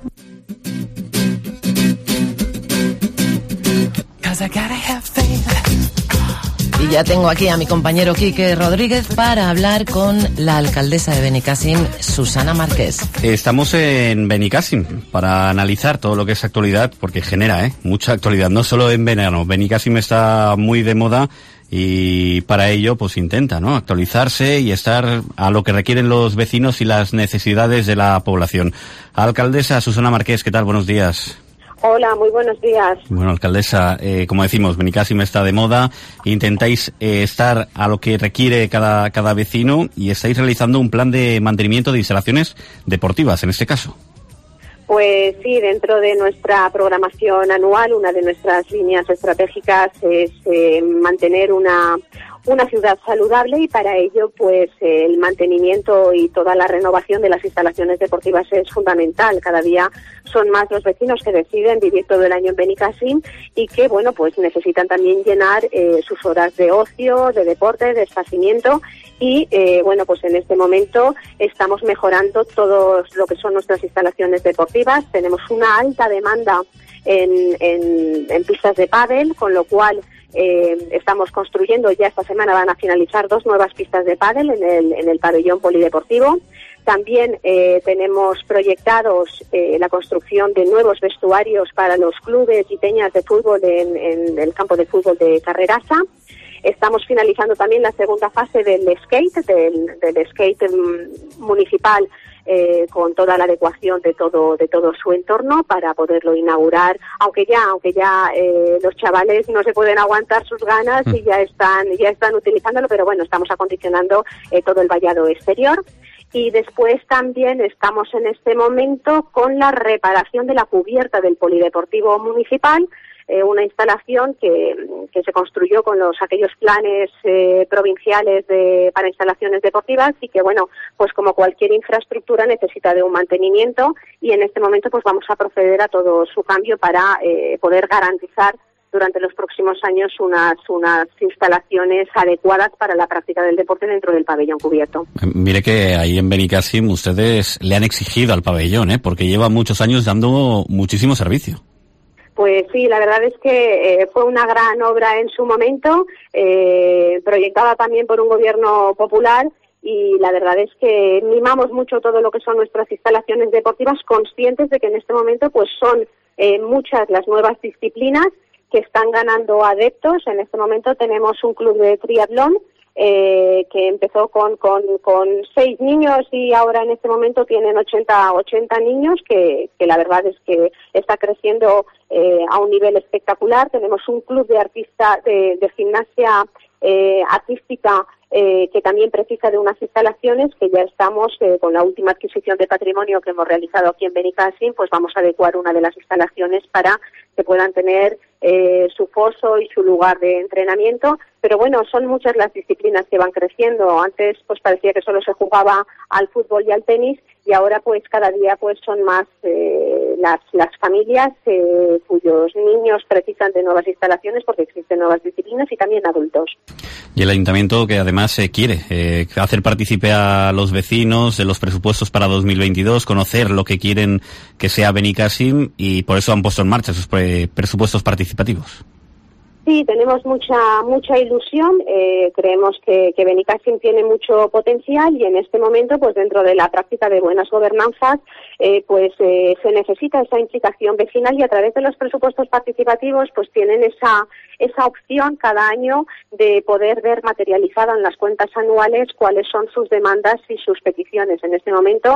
Y ya tengo aquí a mi compañero Quique Rodríguez para hablar con la alcaldesa de Benicàssim, Susana Marqués. Estamos en Benicàssim para analizar todo lo que es actualidad, porque genera ¿eh? mucha actualidad, no solo en verano. Benicàssim está muy de moda y para ello pues intenta ¿no? actualizarse y estar a lo que requieren los vecinos y las necesidades de la población. Alcaldesa Susana Marqués, ¿qué tal? Buenos días. Hola, muy buenos días. Bueno, alcaldesa, eh, como decimos, Benicàssim está de moda, intentáis eh, estar a lo que requiere cada, cada vecino y estáis realizando un plan de mantenimiento de instalaciones deportivas, en este caso. Pues sí, dentro de nuestra programación anual, una de nuestras líneas estratégicas es eh, mantener una una ciudad saludable y para ello pues el mantenimiento y toda la renovación de las instalaciones deportivas es fundamental. Cada día son más los vecinos que deciden vivir todo el año en Benicàssim y que bueno pues necesitan también llenar eh, sus horas de ocio, de deporte, de esparcimiento y eh, bueno pues en este momento estamos mejorando todo lo que son nuestras instalaciones deportivas. Tenemos una alta demanda en, en, en pistas de pádel, con lo cual Eh, estamos construyendo, ya esta semana van a finalizar dos nuevas pistas de pádel en el, en el pabellón polideportivo. También eh, tenemos proyectados eh, la construcción de nuevos vestuarios para los clubes y peñas de fútbol en, en el campo de fútbol de Carrerasa. Estamos finalizando también la segunda fase del skate, del, del skate municipal, eh, con toda la adecuación de todo de todo su entorno para poderlo inaugurar, aunque ya aunque ya eh, los chavales no se pueden aguantar sus ganas y ya están ya están utilizándolo, pero bueno, estamos acondicionando eh, todo el vallado exterior. Y después también estamos en este momento con la reparación de la cubierta del polideportivo municipal, eh, una instalación que, que se construyó con los aquellos planes eh, provinciales de, para instalaciones deportivas y que, bueno, pues como cualquier infraestructura necesita de un mantenimiento y en este momento pues vamos a proceder a todo su cambio para eh, poder garantizar durante los próximos años unas unas instalaciones adecuadas para la práctica del deporte dentro del pabellón cubierto. Mire que ahí en Benicàssim ustedes le han exigido al pabellón, ¿eh? Porque lleva muchos años dando muchísimo servicio. Pues sí, la verdad es que eh, fue una gran obra en su momento, eh, proyectada también por un gobierno popular, y la verdad es que mimamos mucho todo lo que son nuestras instalaciones deportivas, conscientes de que en este momento pues son eh, muchas las nuevas disciplinas que están ganando adeptos. En este momento tenemos un club de triatlón eh, que empezó con, con, con seis niños y ahora en este momento tienen ochenta, ochenta niños, que, que la verdad es que está creciendo eh, a un nivel espectacular. Tenemos un club de artista de, de gimnasia eh, artística eh, que también precisa de unas instalaciones que ya estamos eh, con la última adquisición de patrimonio que hemos realizado aquí en Benicàssim, pues vamos a adecuar una de las instalaciones para que puedan tener eh, su foso y su lugar de entrenamiento. Pero bueno, son muchas las disciplinas que van creciendo. Antes pues parecía que solo se jugaba al fútbol y al tenis y ahora pues cada día pues son más eh, las las familias eh, cuyos niños precisan de nuevas instalaciones porque existen nuevas disciplinas y también adultos. Y el ayuntamiento que además eh, quiere eh, hacer partícipe a los vecinos de los presupuestos para dos mil veintidós, conocer lo que quieren que sea Benicàssim y por eso han puesto en marcha esos pre- presupuestos participativos. Sí, tenemos mucha mucha ilusión, eh, creemos que, que Benicàssim tiene mucho potencial y en este momento, pues dentro de la práctica de buenas gobernanzas, eh, pues eh, se necesita esa implicación vecinal y a través de los presupuestos participativos, pues tienen esa esa opción cada año de poder ver materializada en las cuentas anuales cuáles son sus demandas y sus peticiones. En este momento,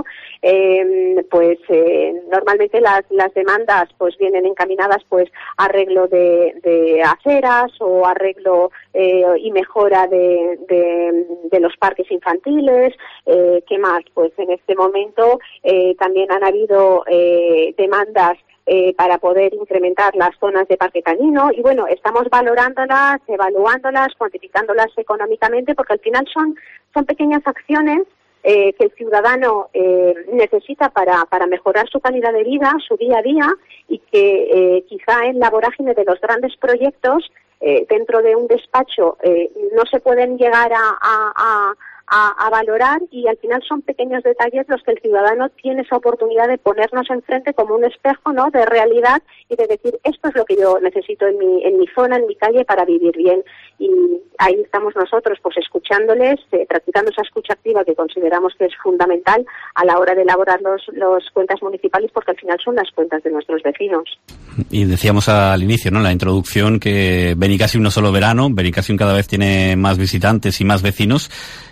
eh, pues eh, normalmente las, las demandas pues vienen encaminadas pues a arreglo de, de aceras o arreglo eh, y mejora de, de, de los parques infantiles. Eh, ¿Qué más? Pues en este momento eh, también han habido eh, demandas Eh, para poder incrementar las zonas de parque canino y bueno, estamos valorándolas, evaluándolas, cuantificándolas económicamente porque al final son, son pequeñas acciones eh, que el ciudadano eh, necesita para, para mejorar su calidad de vida, su día a día y que eh, quizá en la vorágine de los grandes proyectos eh, dentro de un despacho eh, no se pueden llegar a, a, a A, a valorar y al final son pequeños detalles los que el ciudadano tiene esa oportunidad de ponernos enfrente como un espejo, ¿no?, de realidad y de decir esto es lo que yo necesito en mi en mi zona, en mi calle para vivir bien y ahí estamos nosotros pues escuchándoles, eh, practicando esa escucha activa que consideramos que es fundamental a la hora de elaborar los, los cuentas municipales porque al final son las cuentas de nuestros vecinos. Y decíamos al inicio, ¿no?, en la introducción que Benicàssim no solo verano, Benicàssim cada vez tiene más visitantes y más vecinos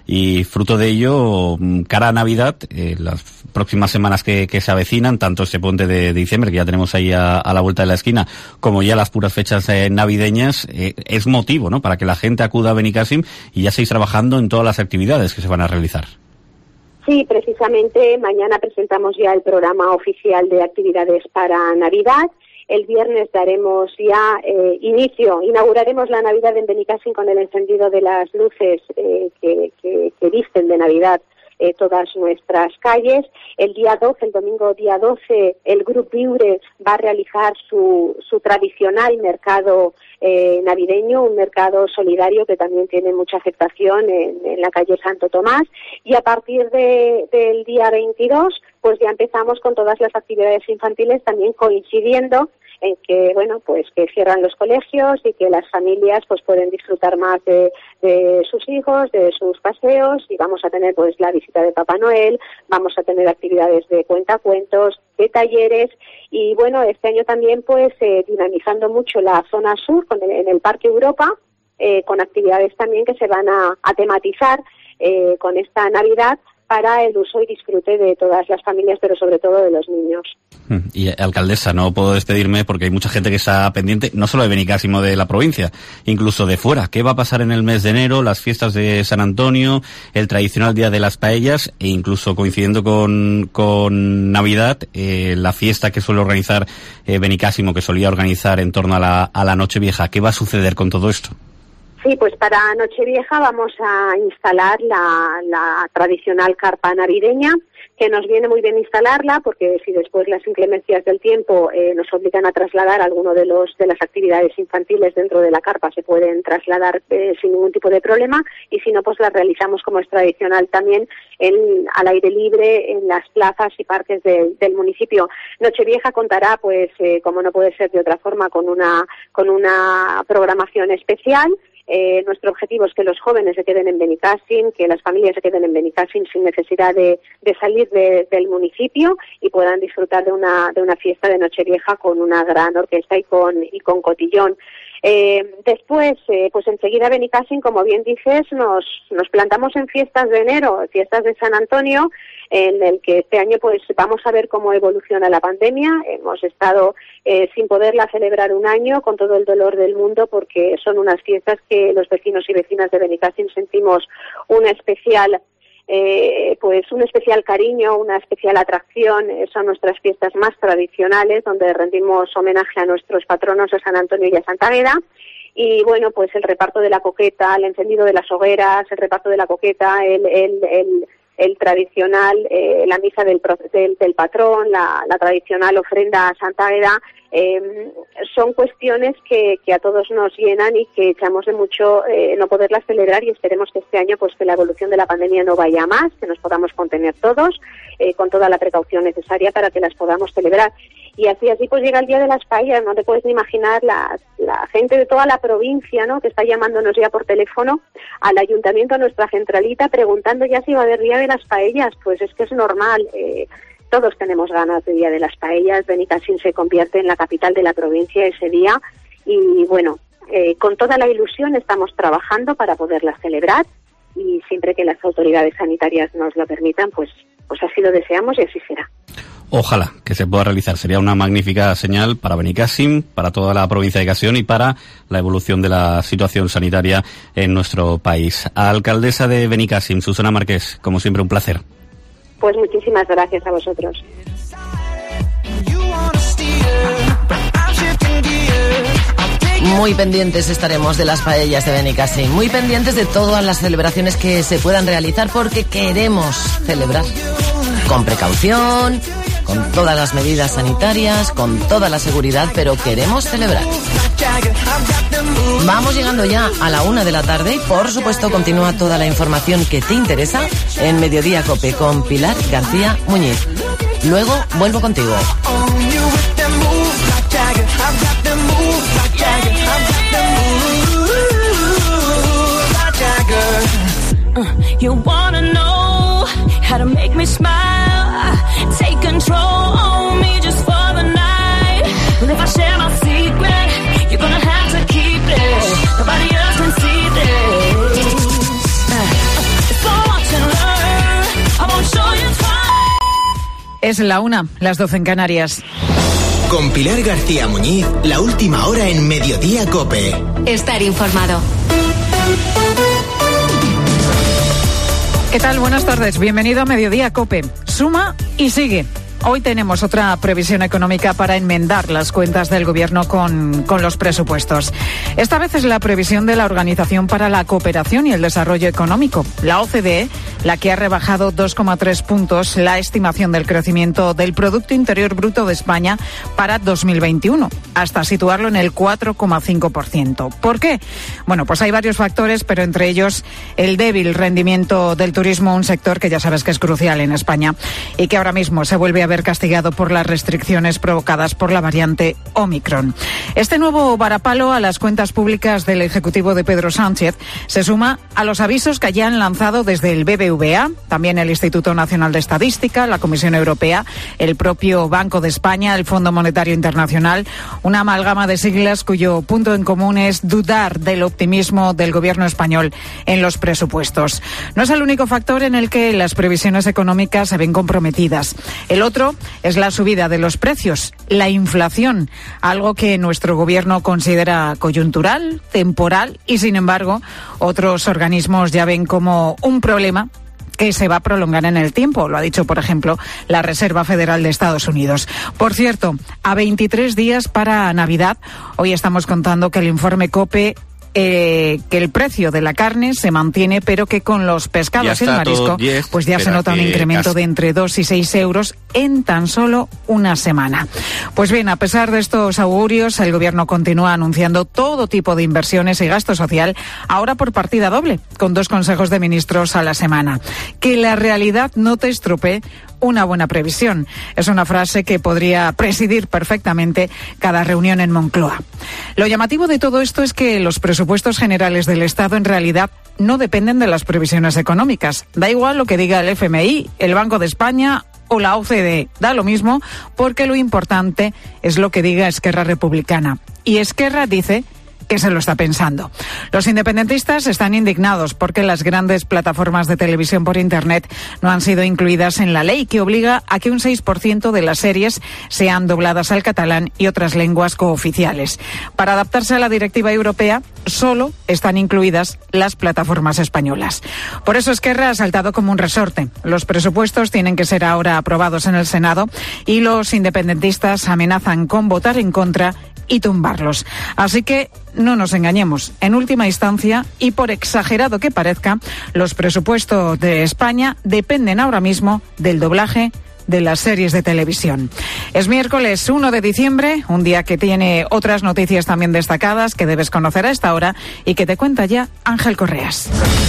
y fruto de ello, cara a Navidad, eh, las próximas semanas que, que se avecinan, tanto este puente de, de diciembre que ya tenemos ahí a, a la vuelta de la esquina, como ya las puras fechas eh, navideñas, eh, es motivo, ¿no?, para que la gente acuda a Benicàssim y ya estéis trabajando en todas las actividades que se van a realizar. Sí, precisamente mañana presentamos ya el programa oficial de actividades para Navidad. El viernes daremos ya eh, inicio, inauguraremos la Navidad en Benicàssim con el encendido de las luces eh, que, que, que visten de Navidad eh, todas nuestras calles. El día doce, el domingo día doce, el Grup Viure va a realizar su, su tradicional mercado eh, navideño, un mercado solidario que también tiene mucha aceptación en, en la calle Santo Tomás. Y a partir de, del día veintidós, pues ya empezamos con todas las actividades infantiles, también coincidiendo en que, bueno, pues que cierran los colegios y que las familias pues pueden disfrutar más de, de sus hijos, de sus paseos y vamos a tener pues la visita de Papá Noel, vamos a tener actividades de cuentacuentos, de talleres y bueno, este año también pues eh, dinamizando mucho la zona sur con el, en el Parque Europa, eh, con actividades también que se van a, a tematizar eh, con esta Navidad para el uso y disfrute de todas las familias, pero sobre todo de los niños. Y alcaldesa, no puedo despedirme porque hay mucha gente que está pendiente, no solo de Benicàssim o de la provincia, incluso de fuera. ¿Qué va a pasar en el mes de enero? Las fiestas de San Antonio, el tradicional Día de las Paellas e incluso coincidiendo con, con Navidad, eh, la fiesta que suele organizar eh, Benicàssim o que solía organizar en torno a la, a la Nochevieja. ¿Qué va a suceder con todo esto? Sí, pues para Nochevieja vamos a instalar la, la tradicional carpa navideña, que nos viene muy bien instalarla porque si después las inclemencias del tiempo eh, nos obligan a trasladar alguno de los de las actividades infantiles dentro de la carpa, se pueden trasladar eh, sin ningún tipo de problema y si no, pues las realizamos como es tradicional también en, al aire libre en las plazas y parques de, del municipio. Nochevieja contará, pues eh, como no puede ser de otra forma, con una con una programación especial. Eh, nuestro objetivo es que los jóvenes se queden en Benicàssim, que las familias se queden en Benicàssim sin necesidad de, de salir de, del municipio y puedan disfrutar de una de una fiesta de Nochevieja con una gran orquesta y con y con cotillón. Eh, después, eh, pues enseguida Benicàssim, como bien dices, nos nos plantamos en fiestas de enero, fiestas de San Antonio, en el que este año pues vamos a ver cómo evoluciona la pandemia. Hemos estado eh, sin poderla celebrar un año con todo el dolor del mundo porque son unas fiestas que los vecinos y vecinas de Benicàssim sentimos una especial Eh, pues un especial cariño, una especial atracción. Eh, son nuestras fiestas más tradicionales donde rendimos homenaje a nuestros patronos a San Antonio y a Santa Águeda y bueno, pues el reparto de la coqueta, el encendido de las hogueras, el reparto de la coqueta, el, el, el, el tradicional, eh, la misa del, del, del patrón, la, la tradicional ofrenda a Santa Águeda, Eh, son cuestiones que, que a todos nos llenan y que echamos de mucho eh, no poderlas celebrar, y esperemos que este año pues que la evolución de la pandemia no vaya a más, que nos podamos contener todos eh, con toda la precaución necesaria para que las podamos celebrar. Y así así pues llega el Día de las Paellas. No te puedes ni imaginar la, la gente de toda la provincia, ¿no?, que está llamándonos ya por teléfono al ayuntamiento, a nuestra centralita, preguntando ya si va a haber Día de las Paellas. Pues es que es normal, eh, todos tenemos ganas de Día de las Paellas. Benicàssim se convierte en la capital de la provincia ese día y bueno, eh, con toda la ilusión estamos trabajando para poderla celebrar, y siempre que las autoridades sanitarias nos lo permitan, pues, pues así lo deseamos y así será. Ojalá que se pueda realizar. Sería una magnífica señal para Benicàssim, para toda la provincia de Castellón y para la evolución de la situación sanitaria en nuestro país. Alcaldesa de Benicàssim, Susana Marqués, como siempre, un placer. Pues muchísimas gracias a vosotros. Muy pendientes estaremos de las paellas de Benicàssim, muy pendientes de todas las celebraciones que se puedan realizar, porque queremos celebrar con precaución, con todas las medidas sanitarias, con toda la seguridad, pero queremos celebrar. Vamos llegando ya a la una de la tarde y, por supuesto, continúa toda la información que te interesa en Mediodía COPE con Pilar García Muñiz. Luego vuelvo contigo. You wanna know how to make me smile, take control on me just for the night. But if I share my secret, you're gonna have to keep it. Nobody else can see this. So watch and learn, I won't show you twice. Es la una, las doce en Canarias. Con Pilar García Muñiz, la última hora en Mediodía COPE. Estar informado. ¿Qué tal? Buenas tardes. Bienvenido a Mediodía COPE. Suma y sigue. Hoy tenemos otra previsión económica para enmendar las cuentas del Gobierno con, con los presupuestos. Esta vez es la previsión de la Organización para la Cooperación y el Desarrollo Económico, la O C D E, la que ha rebajado dos coma tres puntos la estimación del crecimiento del Producto Interior Bruto de España para dos mil veintiuno, hasta situarlo en el cuatro coma cinco por ciento. ¿Por qué? Bueno, pues hay varios factores, pero entre ellos el débil rendimiento del turismo, un sector que ya sabes que es crucial en España y que ahora mismo se vuelve a ver castigado por las restricciones provocadas por la variante Omicron. Este nuevo varapalo a las cuentas públicas del Ejecutivo de Pedro Sánchez se suma a los avisos que ya han lanzado desde el B B V A, también el Instituto Nacional de Estadística, la Comisión Europea, el propio Banco de España, el Fondo Monetario Internacional, una amalgama de siglas cuyo punto en común es dudar del optimismo del Gobierno español en los presupuestos. No es el único factor en el que las previsiones económicas se ven comprometidas. El otro es la subida de los precios, la inflación, algo que nuestro Gobierno considera coyuntural, temporal y, sin embargo, otros organismos ya ven como un problema que se va a prolongar en el tiempo. Lo ha dicho, por ejemplo, la Reserva Federal de Estados Unidos. Por cierto, a veintitrés días para Navidad, hoy estamos contando que el informe COPE Eh, que el precio de la carne se mantiene, pero que con los pescados y el marisco diez, pues ya se nota un incremento casi de entre dos y seis euros en tan solo una semana. Pues bien, a pesar de estos augurios, el Gobierno continúa anunciando todo tipo de inversiones y gasto social, ahora por partida doble, con dos consejos de ministros a la semana. Que la realidad no te estropee una buena previsión. Es una frase que podría presidir perfectamente cada reunión en Moncloa. Lo llamativo de todo esto es que los presupuestos generales del Estado en realidad no dependen de las previsiones económicas. Da igual lo que diga el F M I, el Banco de España o la O C D E. Da lo mismo, porque lo importante es lo que diga Esquerra Republicana. Y Esquerra dice que se lo está pensando. Los independentistas están indignados porque las grandes plataformas de televisión por Internet no han sido incluidas en la ley que obliga a que un seis por ciento de las series sean dobladas al catalán y otras lenguas cooficiales. Para adaptarse a la directiva europea, solo están incluidas las plataformas españolas. Por eso Esquerra ha saltado como un resorte. Los presupuestos tienen que ser ahora aprobados en el Senado y los independentistas amenazan con votar en contra y tumbarlos. Así que no nos engañemos. En última instancia, y por exagerado que parezca, los presupuestos de España dependen ahora mismo del doblaje de las series de televisión. Es miércoles uno de diciembre, un día que tiene otras noticias también destacadas que debes conocer a esta hora y que te cuenta ya Ángel Correas.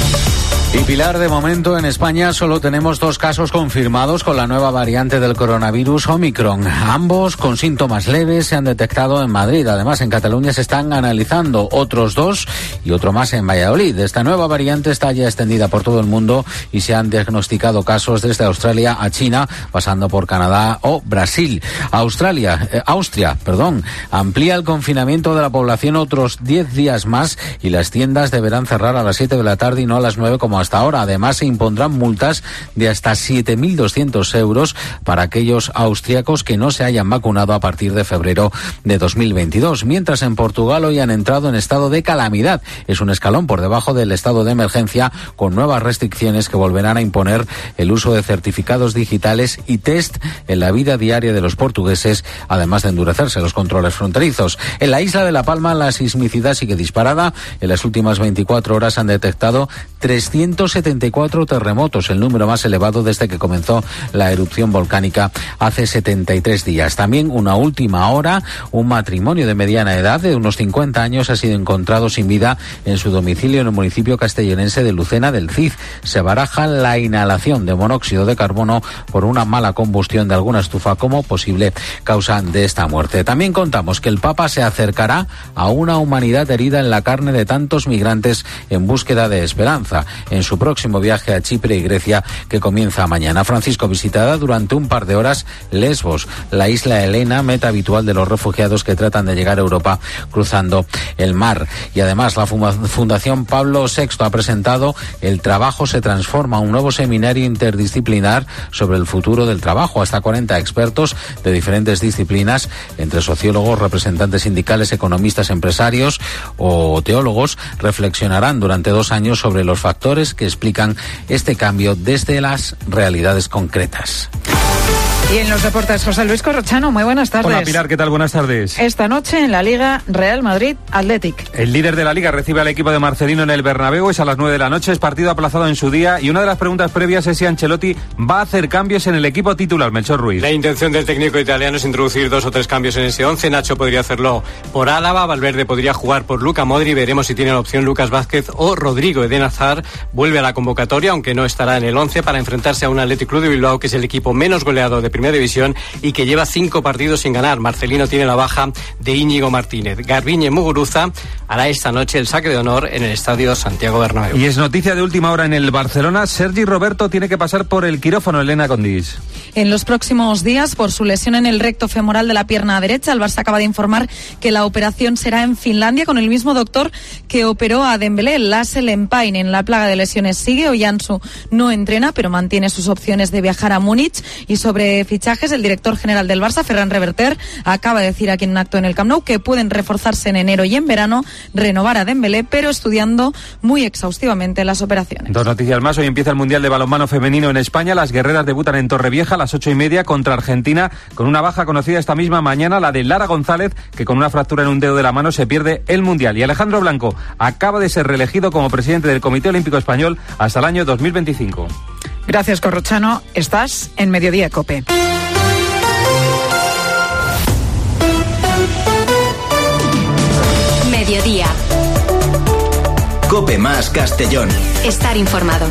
Y Pilar, de momento en España solo tenemos dos casos confirmados con la nueva variante del coronavirus Omicron. Ambos con síntomas leves se han detectado en Madrid. Además, en Cataluña se están analizando otros dos y otro más en Valladolid. Esta nueva variante está ya extendida por todo el mundo y se han diagnosticado casos desde Australia a China, pasando por Canadá o Brasil. Australia, eh, Austria, perdón, amplía el confinamiento de la población otros diez días más y las tiendas deberán cerrar a las siete de la tarde y no a las nueve como hasta ahora. Además, se impondrán multas de hasta siete mil doscientos euros para aquellos austriacos que no se hayan vacunado a partir de febrero de dos mil veintidós. Mientras en Portugal hoy han entrado en estado de calamidad. Es un escalón por debajo del estado de emergencia, con nuevas restricciones que volverán a imponer el uso de certificados digitales y test en la vida diaria de los portugueses, además de endurecerse los controles fronterizos. En la isla de La Palma la sismicidad sigue disparada. En las últimas veinticuatro horas han detectado trescientos setenta y cuatro terremotos, el número más elevado desde que comenzó la erupción volcánica hace setenta y tres días. También una última hora, un matrimonio de mediana edad de unos cincuenta años ha sido encontrado sin vida en su domicilio en el municipio castellonense de Lucena del Cid. Se baraja la inhalación de monóxido de carbono por una mala combustión de alguna estufa como posible causa de esta muerte. También contamos que el Papa se acercará a una humanidad herida en la carne de tantos migrantes en búsqueda de esperanza en su próximo viaje a Chipre y Grecia, que comienza mañana. Francisco visitará durante un par de horas Lesbos, la isla helena, meta habitual de los refugiados que tratan de llegar a Europa cruzando el mar. Y además la Fundación Pablo sexto ha presentado El trabajo se transforma, un nuevo seminario interdisciplinar sobre el futuro del trabajo. Hasta cuarenta expertos de diferentes disciplinas, entre sociólogos, representantes sindicales, economistas, empresarios o teólogos, reflexionarán durante dos años sobre los factores que explican este cambio desde las realidades concretas. Y en los deportes, José Luis Corrochano, muy buenas tardes. Hola Pilar, ¿qué tal? Buenas tardes. Esta noche en la Liga Real Madrid Athletic. El líder de la Liga recibe al equipo de Marcelino en el Bernabéu, es a las nueve de la noche, es partido aplazado en su día y una de las preguntas previas es si Ancelotti va a hacer cambios en el equipo titular. Melchor Ruiz. La intención del técnico italiano es introducir dos o tres cambios en ese once. Nacho podría hacerlo por Álava, Valverde podría jugar por Luka Modric, veremos si tiene la opción Lucas Vázquez o Rodrigo. Eden Hazard vuelve a la convocatoria, aunque no estará en el once, para enfrentarse a un Athletic Club de Bilbao que es el equipo menos goleado de Primera División y que lleva cinco partidos sin ganar. Marcelino tiene la baja de Íñigo Martínez. Garbiñe Muguruza hará esta noche el saque de honor en el estadio Santiago Bernabéu. Y es noticia de última hora en el Barcelona, Sergi Roberto tiene que pasar por el quirófano. Elena Condis. En los próximos días, por su lesión en el recto femoral de la pierna derecha, el Barça acaba de informar que la operación será en Finlandia con el mismo doctor que operó a Dembélé. Lassell Empain en la plaga de lesiones sigue. Oyansu no entrena, pero mantiene sus opciones de viajar a Múnich. Y sobre fichajes, el director general del Barça, Ferran Reverter, acaba de decir aquí en un acto en el Camp Nou que pueden reforzarse en enero y en verano, renovar a Dembélé, pero estudiando muy exhaustivamente las operaciones. Dos noticias más. Hoy empieza el Mundial de Balonmano Femenino en España. Las guerreras debutan en Torrevieja a las ocho y media contra Argentina, con una baja conocida esta misma mañana, la de Lara González, que con una fractura en un dedo de la mano se pierde el Mundial. Y Alejandro Blanco acaba de ser reelegido como presidente del Comité Olímpico Español hasta el año dos mil veinticinco. Gracias, Corrochano. Estás en Mediodía COPE. Mediodía. COPE más Castellón. Estar informado.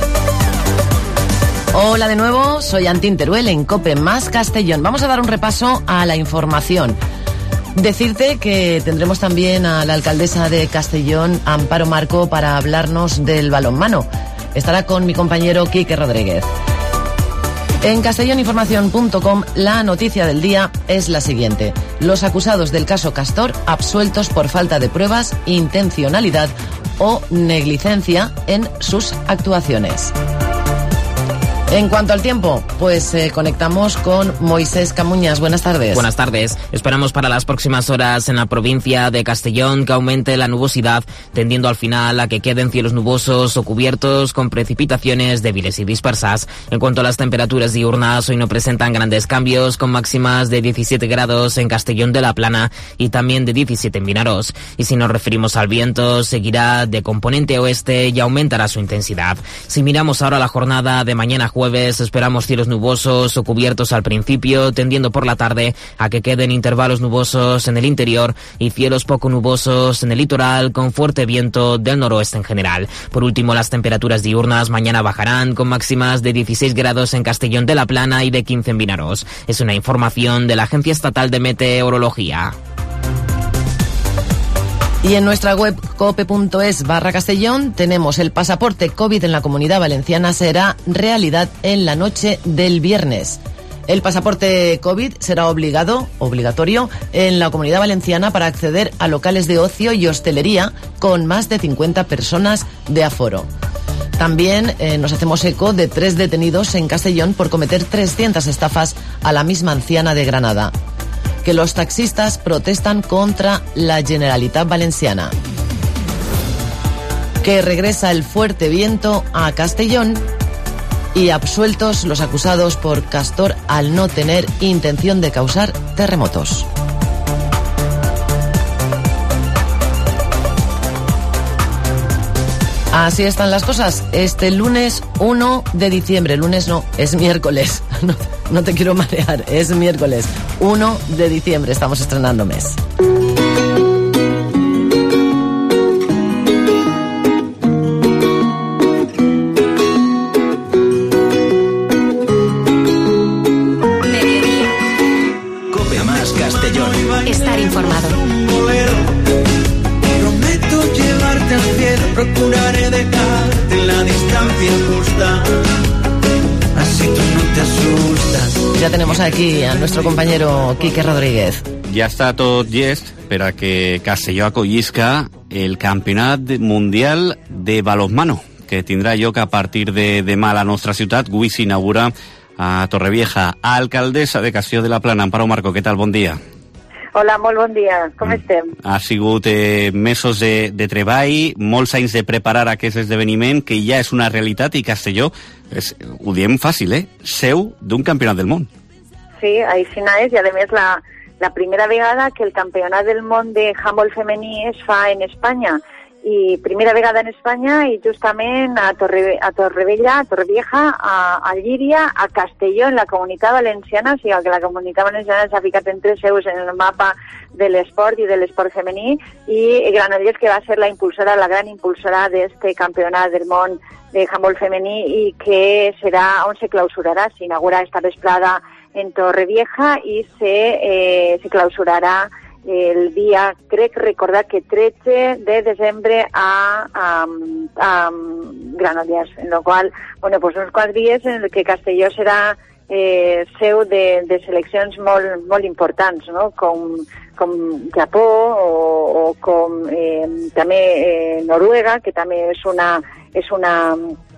Hola de nuevo, soy Antín Teruel en COPE más Castellón. Vamos a dar un repaso a la información. Decirte que tendremos también a la alcaldesa de Castellón, Amparo Marco, para hablarnos del balonmano. Estará con mi compañero Quique Rodríguez. En castelloninformación punto com la noticia del día es la siguiente. Los acusados del caso Castor absueltos por falta de pruebas, intencionalidad o negligencia en sus actuaciones. En cuanto al tiempo, pues eh, conectamos con Moisés Camuñas. Buenas tardes. Buenas tardes. Esperamos para las próximas horas en la provincia de Castellón que aumente la nubosidad, tendiendo al final a que queden cielos nubosos o cubiertos con precipitaciones débiles y dispersas. En cuanto a las temperaturas diurnas, hoy no presentan grandes cambios, con máximas de diecisiete grados en Castellón de la Plana y también de diecisiete en Vinaròs. Y si nos referimos al viento, seguirá de componente oeste y aumentará su intensidad. Si miramos ahora la jornada de mañana jueves, jueves esperamos cielos nubosos o cubiertos al principio, tendiendo por la tarde a que queden intervalos nubosos en el interior y cielos poco nubosos en el litoral, con fuerte viento del noroeste en general. Por último, las temperaturas diurnas mañana bajarán, con máximas de dieciséis grados en Castellón de la Plana y de quince en Vinaròs. Es una información de la Agencia Estatal de Meteorología. Y en nuestra web cope.es barra Castellón tenemos el pasaporte COVID en la Comunidad Valenciana será realidad en la noche del viernes. El pasaporte COVID será obligado, obligatorio en la Comunidad Valenciana para acceder a locales de ocio y hostelería con más de cincuenta personas de aforo. También eh, nos hacemos eco de tres detenidos en Castellón por cometer trescientas estafas a la misma anciana de Granada. Que los taxistas protestan contra la Generalitat Valenciana. Que regresa el fuerte viento a Castellón y absueltos los acusados por Castor al no tener intención de causar terremotos. Así están las cosas. Este lunes uno de diciembre, lunes no, es miércoles. No, no te quiero marear, es miércoles uno de diciembre, estamos estrenando mes. Cope más Castellón. Estar informado. Prometo llevarte al cielo, procuraré dejarte la distancia justa. Así tú no te asustas. Ya tenemos aquí a nuestro compañero Quique Rodríguez. Ja està tot llest per a que Castelló acollisca el Campionat Mundial de Balonmano, que tindrà lloc a partir de demà a la nostra ciutat. Avui s'inaugura a Torrevieja. Alcaldessa de Castelló de la Plana, Amparo Marco, què tal? Bon dia. Hola, molt bon dia. Com estem? Ha sigut eh, mesos de, de treball, molts anys de preparar aquest esdeveniment, que ja és una realitat, i Castelló, és, ho diem fàcil, eh? Seu d'un campionat del món. Sí, així és, i a més la, la primera vegada que el campionat del món de handball femení es fa en Espanya, i primera vegada en Espanya i justament a, Torre, a Torrevella, a Torrevieja, a, a Llíria, a Castelló, en la Comunitat Valenciana, o sigui que la Comunitat Valenciana s'ha ficat entre seus en el mapa de l'esport i de l'esport femení, i Granollers, que va ser la impulsora, la gran impulsora d'este campionat del món de handball femení, i que serà on se clausurarà, s'inaugura esta vesprada en Torrevieja i se, eh, se clausurarà el dia, crec recordar que tretze de desembre a, a, a Granollers, en lo qual, bueno, pues uns quants dies en el que Castelló serà eh, seu de, de seleccions molt, molt importants, no? com, com Japó o, o com eh, també eh, Noruega, que també és una, és una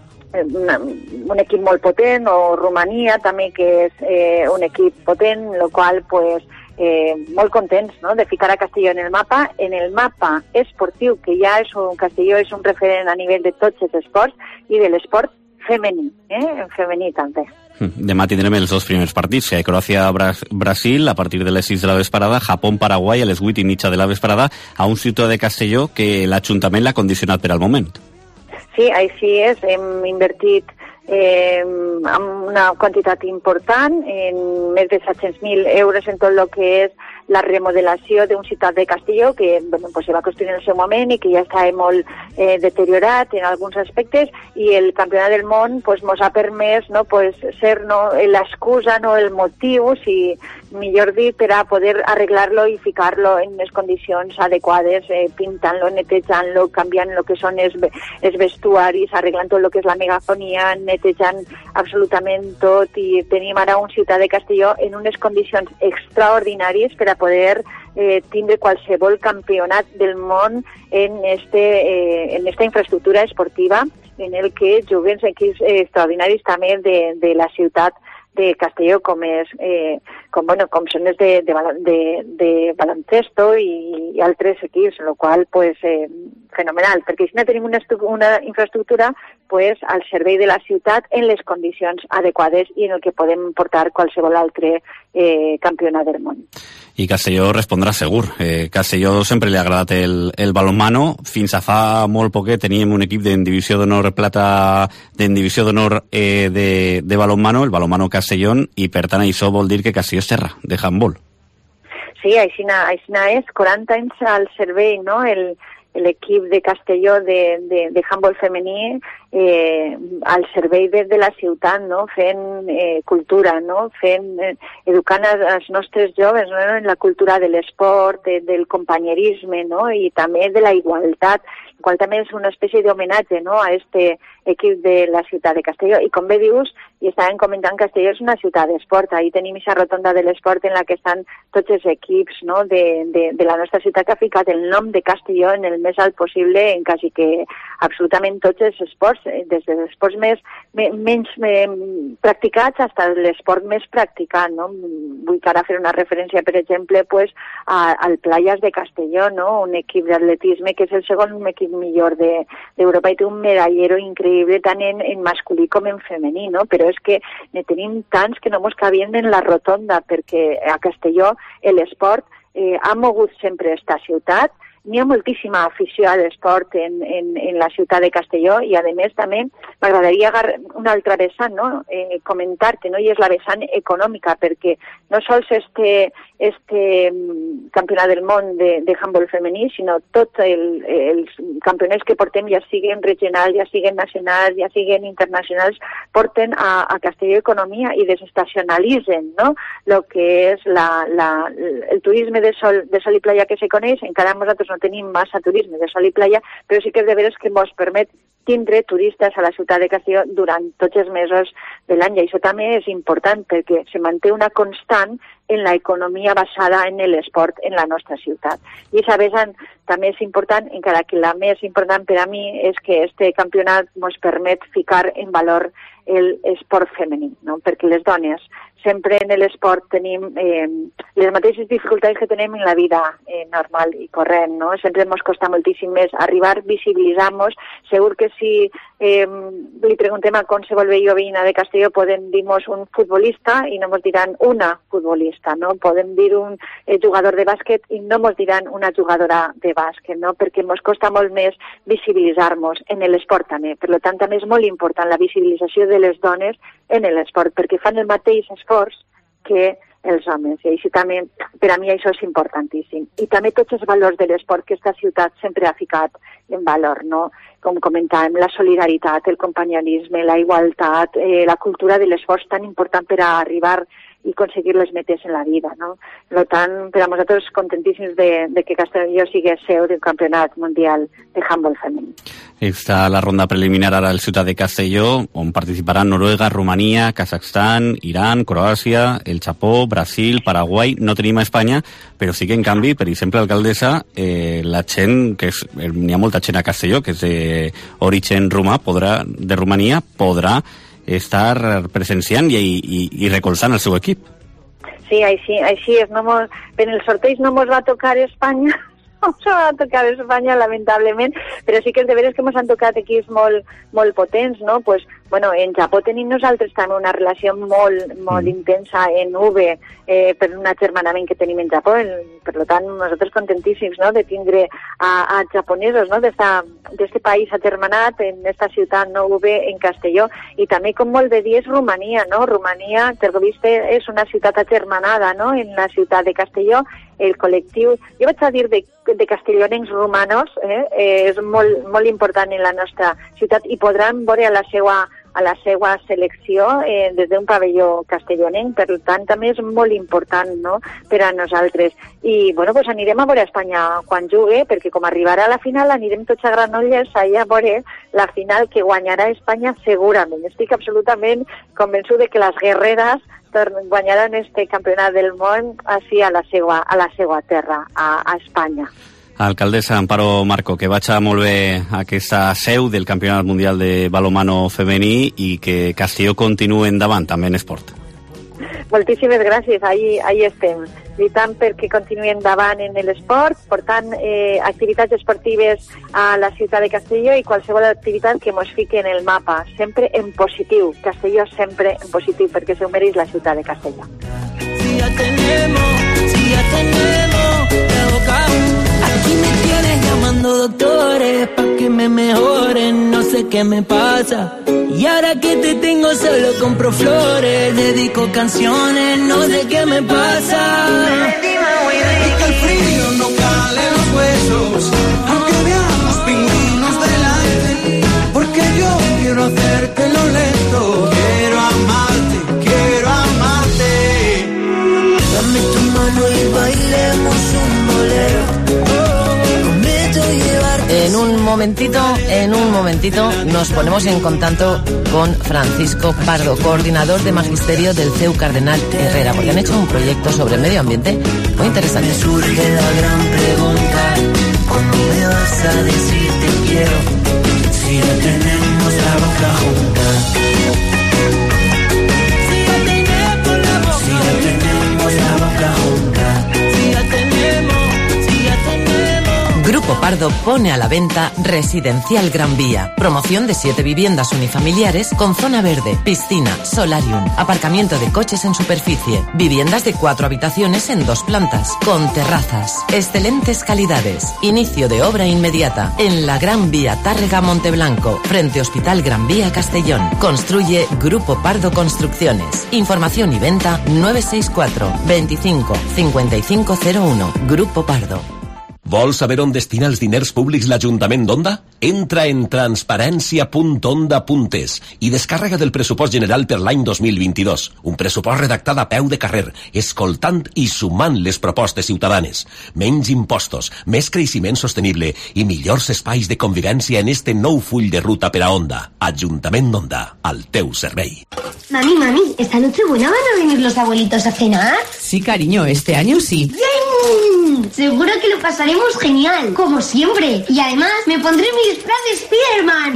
Una, un equip molt potent, o Romania també, que és eh, un equip potent, el qual pues, eh, molt contents, no?, de ficar a Castelló en el mapa, en el mapa esportiu, que ja és un, Castelló és un referent a nivell de tots els esports i de l'esport femení, eh? en femení també. Demà tindrem els dos primers partits, que Croàcia-Brasil a partir de les sis de la vesprada, Japó-Paraguai a les vuit i mitja de la vesprada, a un ciutat de Castelló que l'Ajuntament l'ha condicionat per al moment. Sí, així és, hem invertit eh, amb una quantitat important, en més de set-cents mil euros en tot el que és la remodelació d'un ciutat de Castelló, que bueno, pues, se va construir en el seu moment i que ja està molt eh, deteriorat en alguns aspectes, i el Campionat del Món pues, mos ha permès no, pues, ser no, l'excusa, no, el motiu, si millor dir, per a poder arreglar-lo i ficar-lo en les condicions adequades, eh, pintant-lo, netejant-lo, canviant el que són els, els vestuaris, arreglant tot el que és la megafonia, netejant absolutament tot, i tenim ara un ciutat de Castelló en unes condicions extraordinàries per a poder eh, tindre qualsevol campionat del món en, este, eh, en esta infraestructura esportiva, en el que juguen equips eh, extraordinaris també de, de la ciutat de Castelló, com és eh, com, bueno, com són els de, de, de, de baloncesto i, i altres equips, en el qual pues, eh, fenomenal, perquè si no tenim una, una infraestructura pues, al servei de la ciutat en les condicions adequades i en el que podem portar qualsevol altre eh, campionat del món. I Castelló respondrà segur. Eh, Castelló sempre li ha agradat el, el balonmano. Fins a fa molt poquet teníem un equip en divisió d'honor plata, en divisió d'honor eh, de, de balonmano, el balonmano Castellón, i per tant això vol dir que Castelló és terra de handball. Sí, aixina, aixina és, quaranta anys al servei, no?, el l'equip de Castelló de, de, de handball femení eh, al servei de, de la ciutat, no? Fent eh, cultura, no? Fent, eh, educant als nostres joves, no? En la cultura de l'esport, de, del companyerisme, no? I també de la igualtat, el qual també és una espècie d'homenatge, no? A este equip de la ciutat de Castelló. I com bé dius, i estàvem comentant, Castelló és una ciutat d'esport. Ahí tenim aquesta rotonda de l'esport en la que estan tots els equips, no? de, de, de la nostra ciutat, que ha ficat el nom de Castelló en el més alt possible en quasi que absolutament tots els esports, des dels esports més, me, menys me, practicats fins a l'esport més practicat, no? Vull que ara fer una referència, per exemple, pues, a, al Playas de Castelló, no? Un equip d'atletisme que és el segon equip millor d'Europa de, i té un medallero increïble tant en, en masculí com en femení, no? Però és que ne tenim tants que no mos cabien en la rotonda, perquè a Castelló l'esport eh, ha mogut sempre esta ciutat. N'hi ha moltíssima afició a l'esport en, en, en la ciutat de Castelló i, a més, també m'agradaria una altra vessant, no? Eh, comentar-te, no? I és la vessant econòmica, perquè no sols este, este campionat del món de, de handball femení, sinó tots el, els campionats que portem, ja siguen regionals, ja siguen nacionals, ja siguen internacionals, porten a, a Castelló economia i desestacionalitzen, no? Lo que és la, la, el turisme de sol, de sol i playa que se coneix. Encara nosaltres no tenim massa turisme de sol i playa, però sí que és de veres que ens permet tindre turistes a la ciutat de Castelló durant tots els mesos de l'any, i això també és important perquè se manté una constant en la economia basada en l'esport en la nostra ciutat. I aquesta vessant també és important, encara que la més important per a mi és que este campionat ens permet ficar en valor l'esport femení, no? Perquè les dones sempre en l'esport tenim eh, les mateixes dificultats que tenim en la vida eh, normal i corrent, no? Sempre ens costa moltíssim més arribar, visibilitzar-nos. Segur que si eh, li preguntem a qualsevol veí o veïna de Castelló podem dir-nos un futbolista i no ens diran una futbolista, no? Podem dir un eh, jugador de bàsquet i no ens diran una jugadora de bàsquet, no? Perquè ens costa molt més visibilitzar-nos en l'esport també. Per tant, també és molt important la visibilització de les dones en l'esport, perquè fan el mateix esforç que els homes, i així també, per a mi això és importantíssim. I també tots els valors de l'esport que aquesta ciutat sempre ha ficat en valor, no? Com comentàvem, la solidaritat, el companyerisme, la igualtat, eh, la cultura de l'esforç tan important per a arribar i aconseguir les metes en la vida, no? Per tant, per a nosaltres contentíssims de, de que Castelló sigui seu del Campionat Mundial de Handball Femení. Està la ronda preliminar ara al ciutat de Castelló, on participaran Noruega, Romania, Kazakhstan, Iran, Croàcia, el Japó, Brasil, Paraguai. No tenim a Espanya, però sí que, en canvi, per exemple, alcaldessa, eh, la gent, que és, n'hi ha molta gent a Castelló, que és d'origen romà, podrà, de Romania, podrà estar presenciant i, i, i recolzant el seu equip. Sí, així, així és. No mos, en el sorteig no ens va tocar Espanya, no ens va tocar Espanya, lamentablement, però sí que és de veres que ens han tocat equips molt, molt potents, no? Pues, bueno, en Japó tenim nosaltres també una relació molt, molt mm. intensa en U V eh, per un agermanament que tenim en Japó. En, per tant, nosaltres contentíssims, no?, de tindre a, a japonesos, no?, d'este país agermanat en esta ciutat, no, U V, en Castelló. I també, com molt bé dir, és Romania, no? Romania, per vist, és una ciutat agermanada, no?, en la ciutat de Castelló. El col·lectiu, jo vaig a dir de, de castellonencs romanos, eh, eh, és molt, molt important en la nostra ciutat i podran veure a la seva a la seva selecció eh, des d'un pavelló castellonenc, per tant també és molt important, no?, per a nosaltres. I bueno, pues anirem a veure a Espanya quan jugue, perquè com arribarà a la final anirem tots a Granollers allà a veure la final que guanyarà Espanya segurament. Estic absolutament convençut de que les guerreres guanyaran este campionat del món així a la seva, a la seva terra, a, a Espanya. Alcaldessa Amparo Marco, que vaig molt bé aquesta seu del Campionat Mundial de Balonmano Femení i que Castelló continuï endavant també en esport. Moltíssimes gràcies, ahí, ahí estem. Lluitant perquè continuï endavant en l'esport, portant eh, activitats esportives a la ciutat de Castelló i qualsevol activitat que mos fiqui en el mapa, sempre en positiu. Castelló sempre en positiu, perquè se ho mereix la ciutat de Castelló. Si ya tenemos, si ya tenemos, aquí me tienes llamando doctores pa' que me mejoren, no sé qué me pasa. Y ahora que te tengo solo compro flores, dedico canciones, no sé qué me pasa. Y que el frío no cale los huesos, aunque veamos pingüinos delante, porque yo quiero hacerte lo lento, quiero amarte, quiero amarte. Dame tu mano y bailemos un bolero. En un momentito, en un momentito nos ponemos en contacto con Francisco Pardo, coordinador de magisterio del C E U Cardenal Herrera, porque han hecho un proyecto sobre medio ambiente muy interesante. Me surge la gran pregunta, ¿cuándo me vas a decir te quiero? Si ya tenemos la boca junta. Si ya tenemos la boca, si ya tenemos la boca junta. Si ya tenemos, si ya tenemos. Grupo Pardo pone a la venta Residencial Gran Vía. Promoción de siete viviendas unifamiliares con zona verde, piscina, solarium, aparcamiento de coches en superficie, viviendas de cuatro habitaciones en dos plantas, con terrazas, excelentes calidades. Inicio de obra inmediata en la Gran Vía Tárrega Monteblanco, frente Hospital Gran Vía Castellón. Construye Grupo Pardo Construcciones. Información y venta nueve seis cuatro, veinticinco, cincuenta y cinco cero uno. Grupo Pardo. Vols saber on destinar els diners públics l'Ajuntament d'Onda? Entra en transparència punt onda punt es i descàrrega del pressupost general per l'any dos mil vint-i-dos. Un pressupost redactat a peu de carrer, escoltant i sumant les propostes ciutadanes. Menys impostos, més creixement sostenible i millors espais de convivència en este nou full de ruta per a Onda. Ajuntament d'Onda, al teu servei. Mami, mami, ¿esta Nochebuena van a venir los abuelitos a cenar? Sí, cariño, este año sí. ¡Bien! Seguro que lo pasaremos genial, como siempre. Y además me pondré mi disfraz de Spiderman.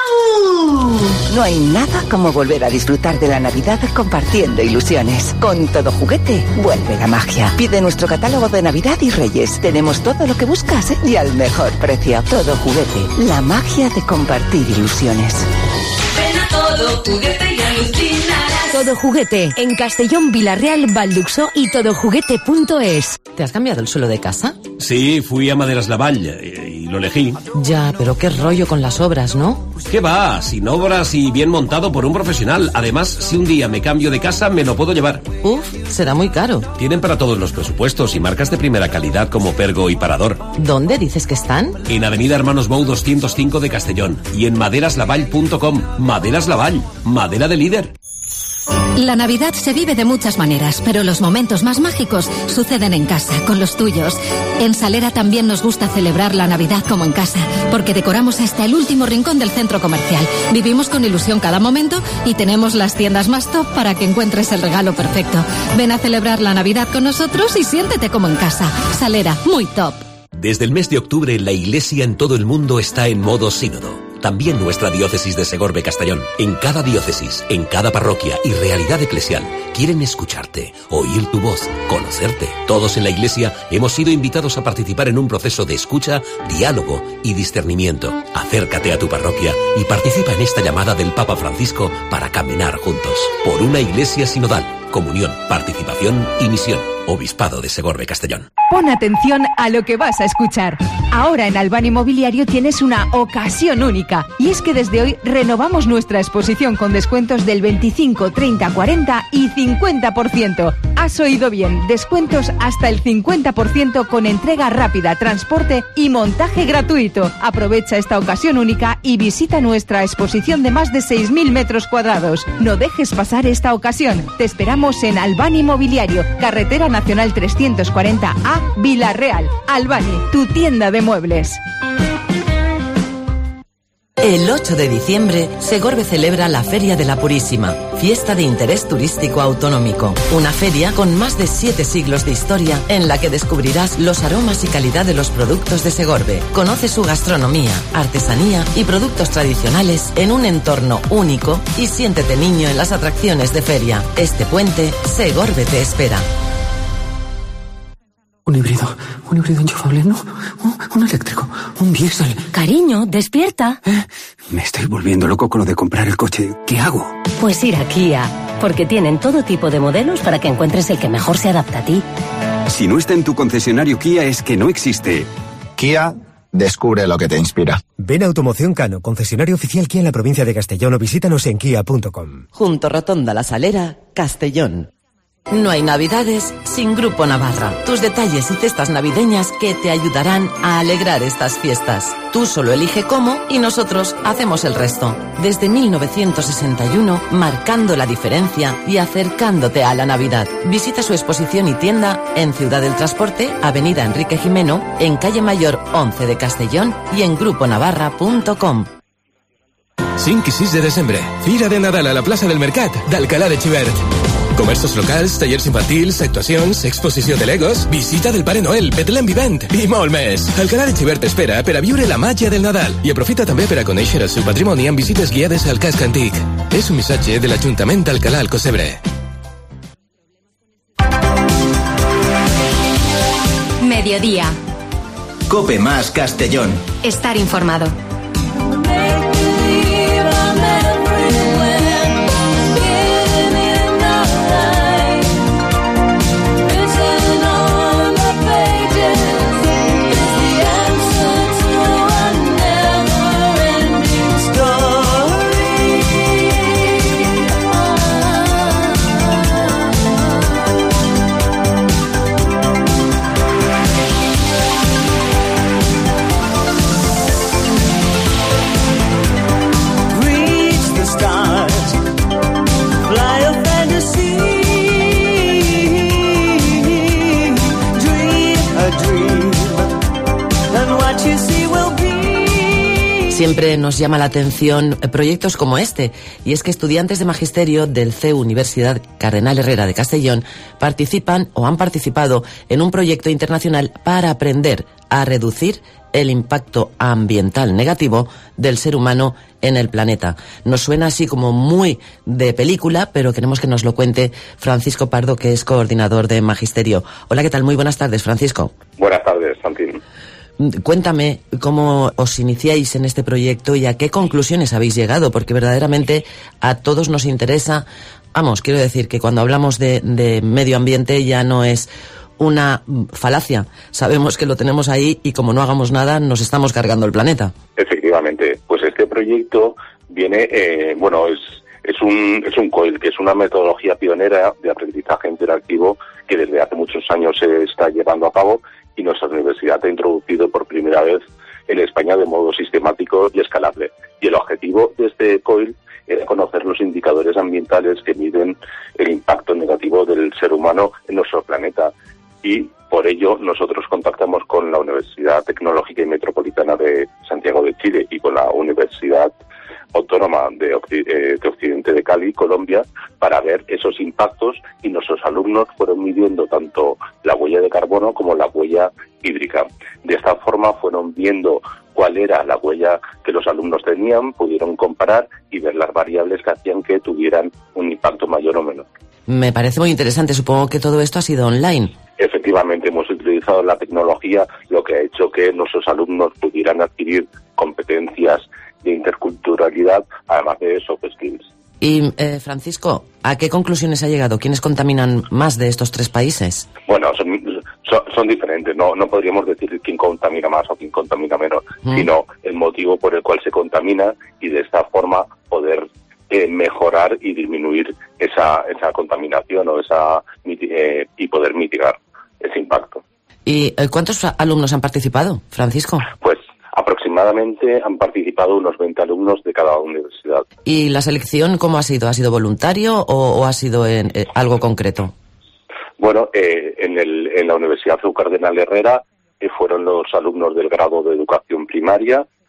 ¡Guau! No hay nada como volver a disfrutar de la Navidad compartiendo ilusiones. Con Todo Juguete vuelve la magia. Pide nuestro catálogo de Navidad y Reyes. Tenemos todo lo que buscas y al mejor precio. Todo Juguete, la magia de compartir ilusiones. Ven a Todo Juguete y alucinarás. Todo Juguete, en Castellón, Villarreal, Valduxó y todojuguete punto es. ¿Te has cambiado el suelo de casa? Sí, fui a Maderas Lavall y, y lo elegí. Ya, pero qué rollo con las obras, ¿no? ¿Qué va? Sin obras y bien montado por un profesional. Además, si un día me cambio de casa, me lo puedo llevar. Uf, será muy caro. Tienen para todos los presupuestos y marcas de primera calidad como Pergo y Parador. ¿Dónde dices que están? En Avenida Hermanos Bou doscientos cinco de Castellón y en maderas lavall punto com. Maderas Lavall, madera de líder. La Navidad se vive de muchas maneras, pero los momentos más mágicos suceden en casa, con los tuyos. En Salera también nos gusta celebrar la Navidad como en casa, porque decoramos hasta el último rincón del centro comercial. Vivimos con ilusión cada momento y tenemos las tiendas más top para que encuentres el regalo perfecto. Ven a celebrar la Navidad con nosotros y siéntete como en casa. Salera, muy top. Desde el mes de octubre, la Iglesia en todo el mundo está en modo sínodo. También nuestra diócesis de Segorbe Castellón. En cada diócesis, en cada parroquia y realidad eclesial quieren escucharte, oír tu voz, conocerte. Todos en la Iglesia hemos sido invitados a participar en un proceso de escucha, diálogo y discernimiento. Acércate a tu parroquia y participa en esta llamada del Papa Francisco para caminar juntos por una Iglesia sinodal. Comunión, participación y misión. Obispado de Segorbe Castellón. Pon atención a lo que vas a escuchar. Ahora en Albán Inmobiliario tienes una ocasión única. Y es que desde hoy renovamos nuestra exposición con descuentos del veinticinco, treinta, cuarenta y cincuenta por ciento. Has oído bien, descuentos hasta el cincuenta por ciento con entrega rápida, transporte y montaje gratuito. Aprovecha esta ocasión única y visita nuestra exposición de más de seis mil metros cuadrados. No dejes pasar esta ocasión. Te esperamos en Albán Inmobiliario, carretera Nacional trescientos cuarenta A, Villarreal. Albani, tu tienda de muebles. El ocho de diciembre, Segorbe celebra la Feria de la Purísima, fiesta de interés turístico autonómico. Una feria con más de siete siglos de historia en la que descubrirás los aromas y calidad de los productos de Segorbe. Conoce su gastronomía, artesanía y productos tradicionales en un entorno único y siéntete niño en las atracciones de feria. Este puente, Segorbe te espera. Un híbrido, un híbrido enchufable, no, un, un eléctrico, un diésel. Cariño, despierta. ¿Eh? Me estoy volviendo loco con lo de comprar el coche. ¿Qué hago? Pues ir a Kia, porque tienen todo tipo de modelos para que encuentres el que mejor se adapta a ti. Si no está en tu concesionario Kia es que no existe. Kia, descubre lo que te inspira. Ven a Automoción Cano, concesionario oficial Kia en la provincia de Castellón, o visítanos en kia punto com. Junto Rotonda La Salera, Castellón. No hay navidades sin Grupo Navarra. Tus detalles y cestas navideñas que te ayudarán a alegrar estas fiestas. Tú solo elige cómo y nosotros hacemos el resto. Desde mil novecientos sesenta y uno, marcando la diferencia y acercándote a la Navidad. Visita su exposición y tienda en Ciudad del Transporte, Avenida Enrique Jimeno, en Calle Mayor once de Castellón y en grupo navarra punto com. cinc i sis de desembre, Fira de Nadal a la plaça del Mercat d'Alcalá de Xivert. Comerços locals, tallers infantils, actuacions, exposició de Legos, visita del Pare Noel, Betlem Vivent i molt més. Alcalá de Xivert espera per a viure la màgia del Nadal i aprofita també per a conèixer el seu patrimoni amb visites guiades al casc antic. És un missatge de l'Ajuntament d'Alcalá Alcocebre. Mediodía. Cope más Castellón. Estar informado. Siempre nos llama la atención proyectos como este, y es que estudiantes de magisterio del C E U Universidad Cardenal Herrera de Castellón participan o han participado en un proyecto internacional para aprender a reducir el impacto ambiental negativo del ser humano en el planeta. Nos suena así como muy de película, pero queremos que nos lo cuente Francisco Pardo, que es coordinador de magisterio. Hola, ¿qué tal? Muy buenas tardes, Francisco. Buenas tardes, Santín. Cuéntame cómo os iniciáis en este proyecto y a qué conclusiones habéis llegado, porque verdaderamente a todos nos interesa. Vamos, quiero decir que cuando hablamos de, de medio ambiente ya no es una falacia. Sabemos que lo tenemos ahí y como no hagamos nada nos estamos cargando el planeta. Efectivamente, pues este proyecto viene, eh, bueno, es es un es un COIL, que es una metodología pionera de aprendizaje interactivo que desde hace muchos años se está llevando a cabo y nuestra universidad ha introducido por primera vez en España de modo sistemático y escalable. Y el objetivo de este COIL era conocer los indicadores ambientales que miden el impacto negativo del ser humano en nuestro planeta. Y por ello nosotros contactamos con la Universidad Tecnológica y Metropolitana de Santiago de Chile y con la Universidad Autónoma de, Occ- eh, de Occidente de Cali, Colombia, para ver esos impactos, y nuestros alumnos fueron midiendo tanto la huella de carbono como la huella hídrica. De esta forma fueron viendo cuál era la huella que los alumnos tenían, pudieron comparar y ver las variables que hacían que tuvieran un impacto mayor o menor. Me parece muy interesante. Supongo que todo esto ha sido online. Efectivamente, hemos utilizado la tecnología, lo que ha hecho que nuestros alumnos pudieran adquirir competencias de interculturalidad, además de soft skills. Y, eh, Francisco, ¿a qué conclusiones ha llegado? ¿Quiénes contaminan más de estos tres países? Bueno, son, son, son diferentes. No, no podríamos decir quién contamina más o quién contamina menos, mm. sino el motivo por el cual se contamina y de esta forma poder eh, mejorar y disminuir esa, esa contaminación o esa eh, y poder mitigar ese impacto. ¿Y eh, cuántos alumnos han participado, Francisco? Pues aproximadamente han participado unos veinte alumnos de cada universidad. ¿Y la selección cómo ha sido? ¿Ha sido voluntario o, o ha sido en, eh, algo concreto? Bueno, eh, en, el, en la Universidad C E U Cardenal Herrera eh, fueron los alumnos del grado de educación primaria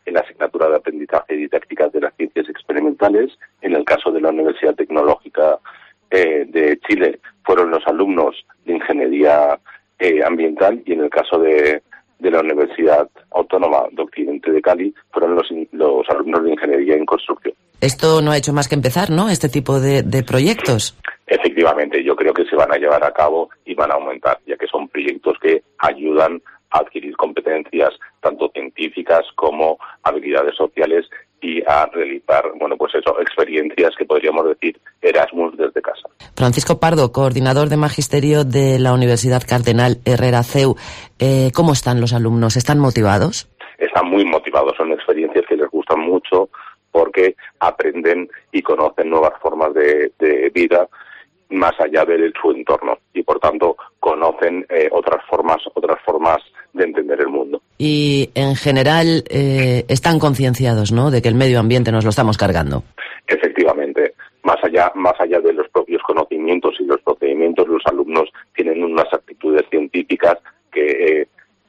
en la asignatura de aprendizaje y didácticas de las ciencias experimentales. En el caso de la Universidad Tecnológica eh, de Chile fueron los alumnos de Ingeniería eh, Ambiental, y en el caso de, de la Universidad Autónoma de Occidente de Cali fueron los, los alumnos de Ingeniería en Construcción. Esto no ha hecho más que empezar, ¿no?, este tipo de, de proyectos. Efectivamente, yo creo que se van a llevar a cabo y van a aumentar, ya que son proyectos que ayudan a adquirir competencias tanto científicas como habilidades sociales y a realizar, bueno, pues eso, experiencias que podríamos decir Erasmus desde casa. Francisco Pardo, coordinador de Magisterio de la Universidad Cardenal Herrera C E U. Eh, ¿Cómo están los alumnos? ¿Están motivados? Están muy motivados, son experiencias que les gustan mucho porque aprenden y conocen nuevas formas de, de vida más allá de su entorno, y por tanto conocen eh, otras formas, otras formas de entender el mundo. Y en general eh, están concienciados, ¿no?, de que el medio ambiente nos lo estamos cargando. Efectivamente, más allá, más allá de los propios conocimientos y los procedimientos, los alumnos tienen unas actitudes científicas que eh,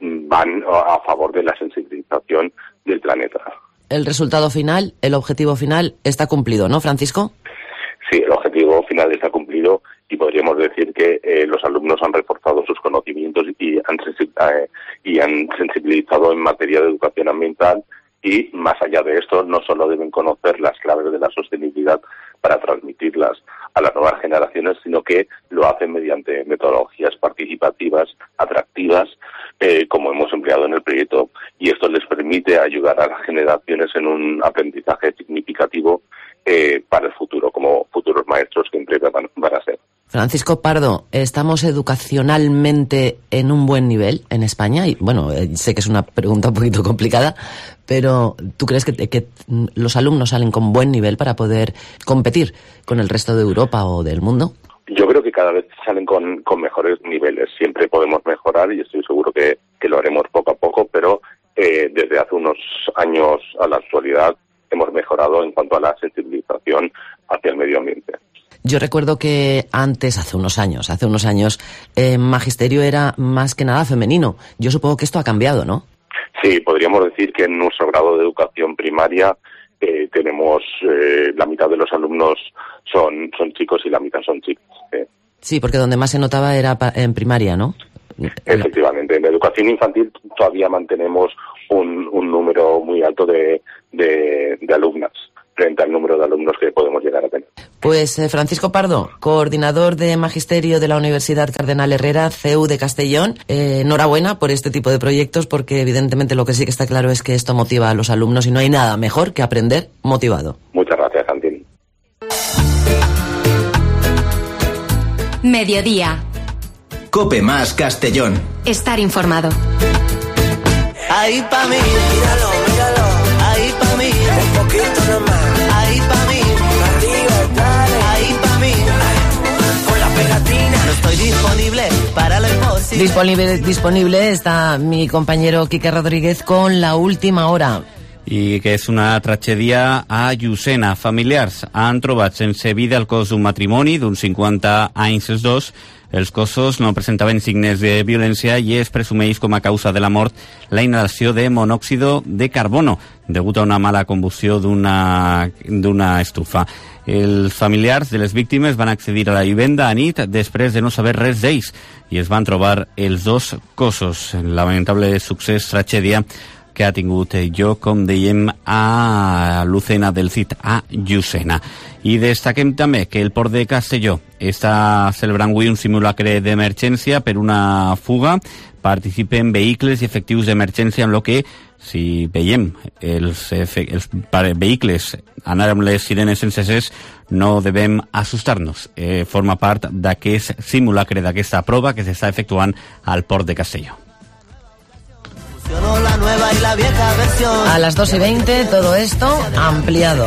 van a favor de la sensibilización del planeta. El resultado final, el objetivo final, está cumplido, ¿no, Francisco? Sí, el objetivo final está cumplido, y podríamos decir que eh, los alumnos han reforzado sus conocimientos y han, eh, y han sensibilizado en materia de educación ambiental, y más allá de esto no solo deben conocer las claves de la sostenibilidad para transmitirlas a las nuevas generaciones, sino que lo hacen mediante metodologías participativas, atractivas, eh, como hemos empleado en el proyecto, y esto les permite ayudar a las generaciones en un aprendizaje significativo eh, para el futuro, como futuros maestros que en breve van, van a ser. Francisco Pardo, ¿estamos educacionalmente en un buen nivel en España? Y bueno, eh, sé que es una pregunta un poquito complicada, pero ¿tú crees que, que los alumnos salen con buen nivel para poder competir con el resto de Europa o del mundo? Yo creo que cada vez salen con, con mejores niveles. Siempre podemos mejorar, y estoy seguro que, que lo haremos poco a poco, pero eh, desde hace unos años a la actualidad hemos mejorado en cuanto a la sensibilización hacia el medio ambiente. Yo recuerdo que antes, hace unos años, hace unos años, eh, magisterio era más que nada femenino. Yo supongo que esto ha cambiado, ¿no? Sí, podríamos decir que en nuestro grado de educación primaria eh, tenemos eh, la mitad de los alumnos son son chicos y la mitad son chicas. Eh. Sí, porque donde más se notaba era en primaria, ¿no? Efectivamente, en educación infantil todavía mantenemos un, un número muy alto de, de, de alumnas frente al número de alumnos que podemos llegar a tener. Pues eh, Francisco Pardo, coordinador de Magisterio de la Universidad Cardenal Herrera C E U de Castellón, eh, enhorabuena por este tipo de proyectos, porque evidentemente lo que sí que está claro es que esto motiva a los alumnos y no hay nada mejor que aprender motivado. Muchas gracias, Santín. Mediodía. Cope más Castellón. Estar informado. Ahí pa' mí, míralo, míralo. Ahí pa' mí, un poquito nomás. Ahí pa' mí, arriba, dale. Ahí pa' mí, con la pegatina. No estoy disponible para lo imposible. Disponible, disponible está mi compañero Quique Rodríguez con la última hora. I que és una tragèdia a Llucena. Familiars han trobat sense vida el cos d'un matrimoni d'uns cinquanta anys els dos. Els cossos no presentaven signes de violència i es presumeix com a causa de la mort la inhalació de monòxido de carbono degut a una mala combustió d'una d'una estufa. Els familiars de les víctimes van accedir a la vivenda a nit després de no saber res d'ells i es van trobar els dos cossos. Lamentable succés, tragèdia que ha tingut lloc, com dèiem, a Lucena del Cid, a Llucena. I destaquem també que el Port de Castelló està celebrant avui un simulacre d'emergència per una fuga. Participen vehicles i efectius d'emergència, amb el que, si veiem els, els vehicles anar amb les sirenes enceses, no devem assustar-nos. Eh, forma part d'aquest simulacre, d'aquesta prova que s'està efectuant al Port de Castelló. La nueva y la vieja versión. A las dos y veinte, todo esto ampliado.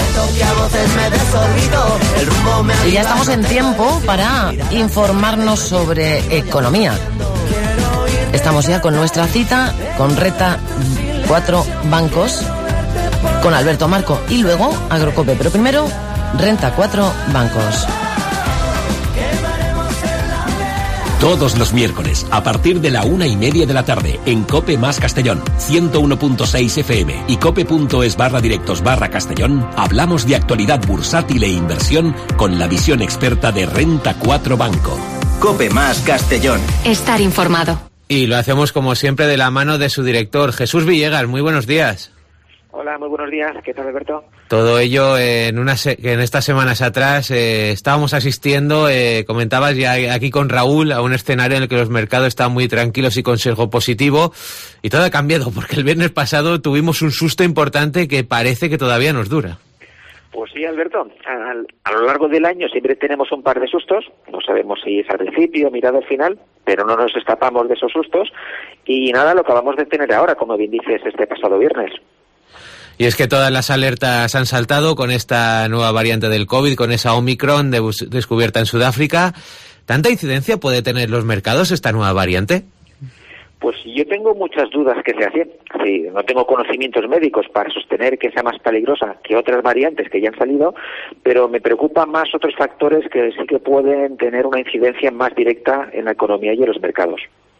Y ya estamos en tiempo para informarnos sobre economía. Estamos ya con nuestra cita con Renta cuatro Bancos, con Alberto Marco y luego Agrocope. Pero primero, Renta cuatro Bancos. Todos los miércoles, a partir de la una y media de la tarde, en COPE más Castellón, ciento uno punto seis F M y cope.es barra directos barra Castellón, hablamos de actualidad bursátil e inversión con la visión experta de Renta cuatro Banco. COPE más Castellón. Estar informado. Y lo hacemos como siempre de la mano de su director, Jesús Villegas. Muy buenos días. Hola, muy buenos días. ¿Qué tal, Alberto? Todo ello eh, en, una se- en estas semanas atrás eh, estábamos asistiendo, eh, comentabas ya aquí con Raúl, a un escenario en el que los mercados estaban muy tranquilos y con sesgo positivo, y todo ha cambiado porque el viernes pasado tuvimos un susto importante que parece que todavía nos dura. Pues sí, Alberto, a, a lo largo del año siempre tenemos un par de sustos, no sabemos si es al principio, mirado al final, pero no nos escapamos de esos sustos, y nada, lo acabamos de tener ahora, como bien dices, este pasado viernes. Y es que todas las alertas han saltado con esta nueva variante del COVID, con esa Omicron de bus- descubierta en Sudáfrica. ¿Tanta incidencia puede tener los mercados esta nueva variante? Pues yo tengo muchas dudas que sea así. Sí, no tengo conocimientos médicos para sostener que sea más peligrosa que otras variantes que ya han salido, pero me preocupan más otros factores que sí que pueden tener una incidencia más directa en la economía y en los mercados.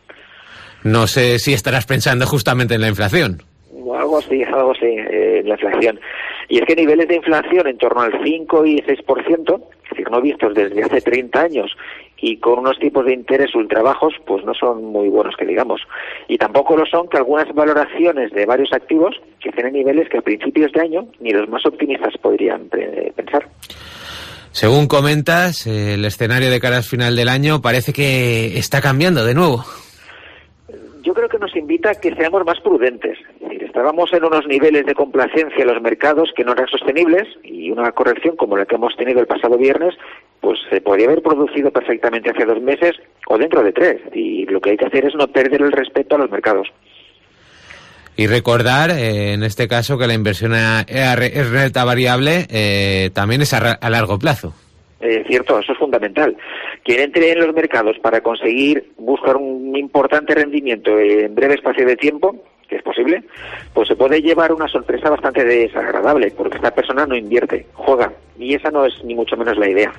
No sé si estarás pensando justamente en la inflación. Algo así, algo así, eh, la inflación. Y es que niveles de inflación en torno al cinco y seis por ciento, es decir, no vistos desde hace treinta años, y con unos tipos de interés ultra bajos, pues no son muy buenos que digamos. Y tampoco lo son que algunas valoraciones de varios activos que tienen niveles que a principios de año ni los más optimistas podrían eh, pensar. Según comentas, eh, el escenario de cara al final del año parece que está cambiando de nuevo. Yo creo que nos invita a que seamos más prudentes. Es decir, estábamos en unos niveles de complacencia en los mercados que no eran sostenibles, y una corrección como la que hemos tenido el pasado viernes, pues se podría haber producido perfectamente hace dos meses o dentro de tres. Y lo que hay que hacer es no perder el respeto a los mercados. Y recordar, eh, en este caso, que la inversión a, a, es renta variable, eh, también es a, a largo plazo. Eh, cierto, eso es fundamental. Quien entre en los mercados para conseguir buscar un importante rendimiento en breve espacio de tiempo, que es posible, pues se puede llevar una sorpresa bastante desagradable, porque esta persona no invierte, juega, y esa no es ni mucho menos la idea.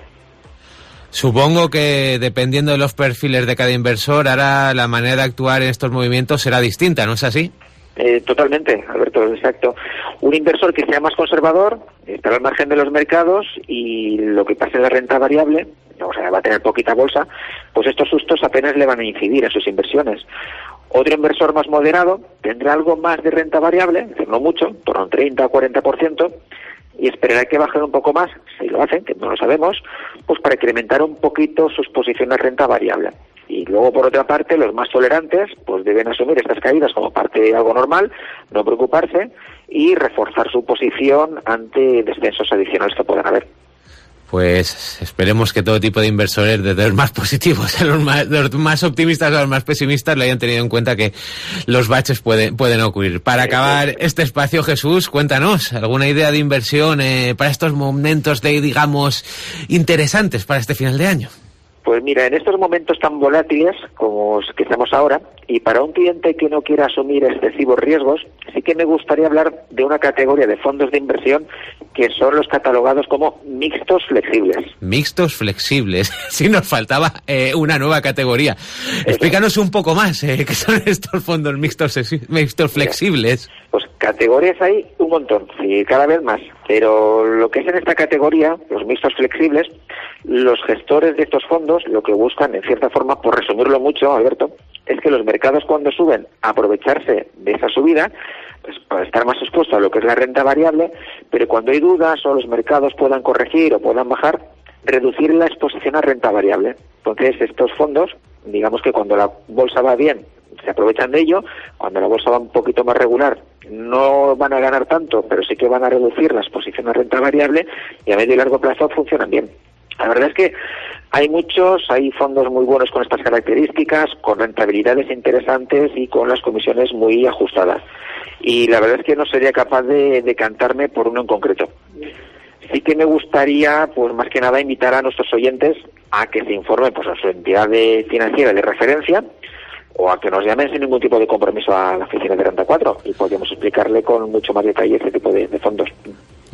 Supongo que dependiendo de los perfiles de cada inversor, ahora la manera de actuar en estos movimientos será distinta, ¿no es así? Eh, totalmente, Alberto, exacto. Un inversor que sea más conservador estará al margen de los mercados, y lo que pase de renta variable, o sea, va a tener poquita bolsa, pues estos sustos apenas le van a incidir en sus inversiones. Otro inversor más moderado tendrá algo más de renta variable, es decir, no mucho, en torno a un treinta o cuarenta por ciento, y esperará que bajen un poco más, si lo hacen, que no lo sabemos, pues para incrementar un poquito sus posiciones renta variable. Y luego, por otra parte, los más tolerantes pues deben asumir estas caídas como parte de algo normal, no preocuparse y reforzar su posición ante descensos adicionales que puedan haber. Pues esperemos que todo tipo de inversores, desde los más positivos a los más, de los más optimistas a los más pesimistas, lo hayan tenido en cuenta que los baches pueden, pueden ocurrir. Para acabar este espacio, Jesús, cuéntanos, ¿alguna idea de inversión eh, para estos momentos de, digamos, interesantes para este final de año? Pues mira, en estos momentos tan volátiles como los que estamos ahora, y para un cliente que no quiera asumir excesivos riesgos, sí que me gustaría hablar de una categoría de fondos de inversión que son los catalogados como mixtos flexibles. Mixtos flexibles. Sí, nos faltaba eh, una nueva categoría. Explícanos un poco más, eh, ¿qué son estos fondos mixtos, mixtos flexibles? Pues categorías hay un montón, sí, cada vez más. Pero lo que es en esta categoría, los mixtos flexibles, los gestores de estos fondos lo que buscan, en cierta forma, por resumirlo mucho, Alberto, es que los mercados cuando suben, aprovecharse de esa subida, pues para estar más expuesto a lo que es la renta variable, pero cuando hay dudas o los mercados puedan corregir o puedan bajar, reducir la exposición a renta variable. Entonces, estos fondos, digamos que cuando la bolsa va bien, se aprovechan de ello, cuando la bolsa va un poquito más regular, no van a ganar tanto, pero sí que van a reducir la exposición a renta variable, y a medio y largo plazo funcionan bien. La verdad es que hay muchos, hay fondos muy buenos con estas características, con rentabilidades interesantes y con las comisiones muy ajustadas. Y la verdad es que no sería capaz de decantarme por uno en concreto. Sí que me gustaría, pues más que nada, invitar a nuestros oyentes a que se informen pues, a su entidad de financiera de referencia, o a que nos llamen sin ningún tipo de compromiso a la oficina de Renta cuatro, y podríamos explicarle con mucho más detalle este tipo de, de fondos.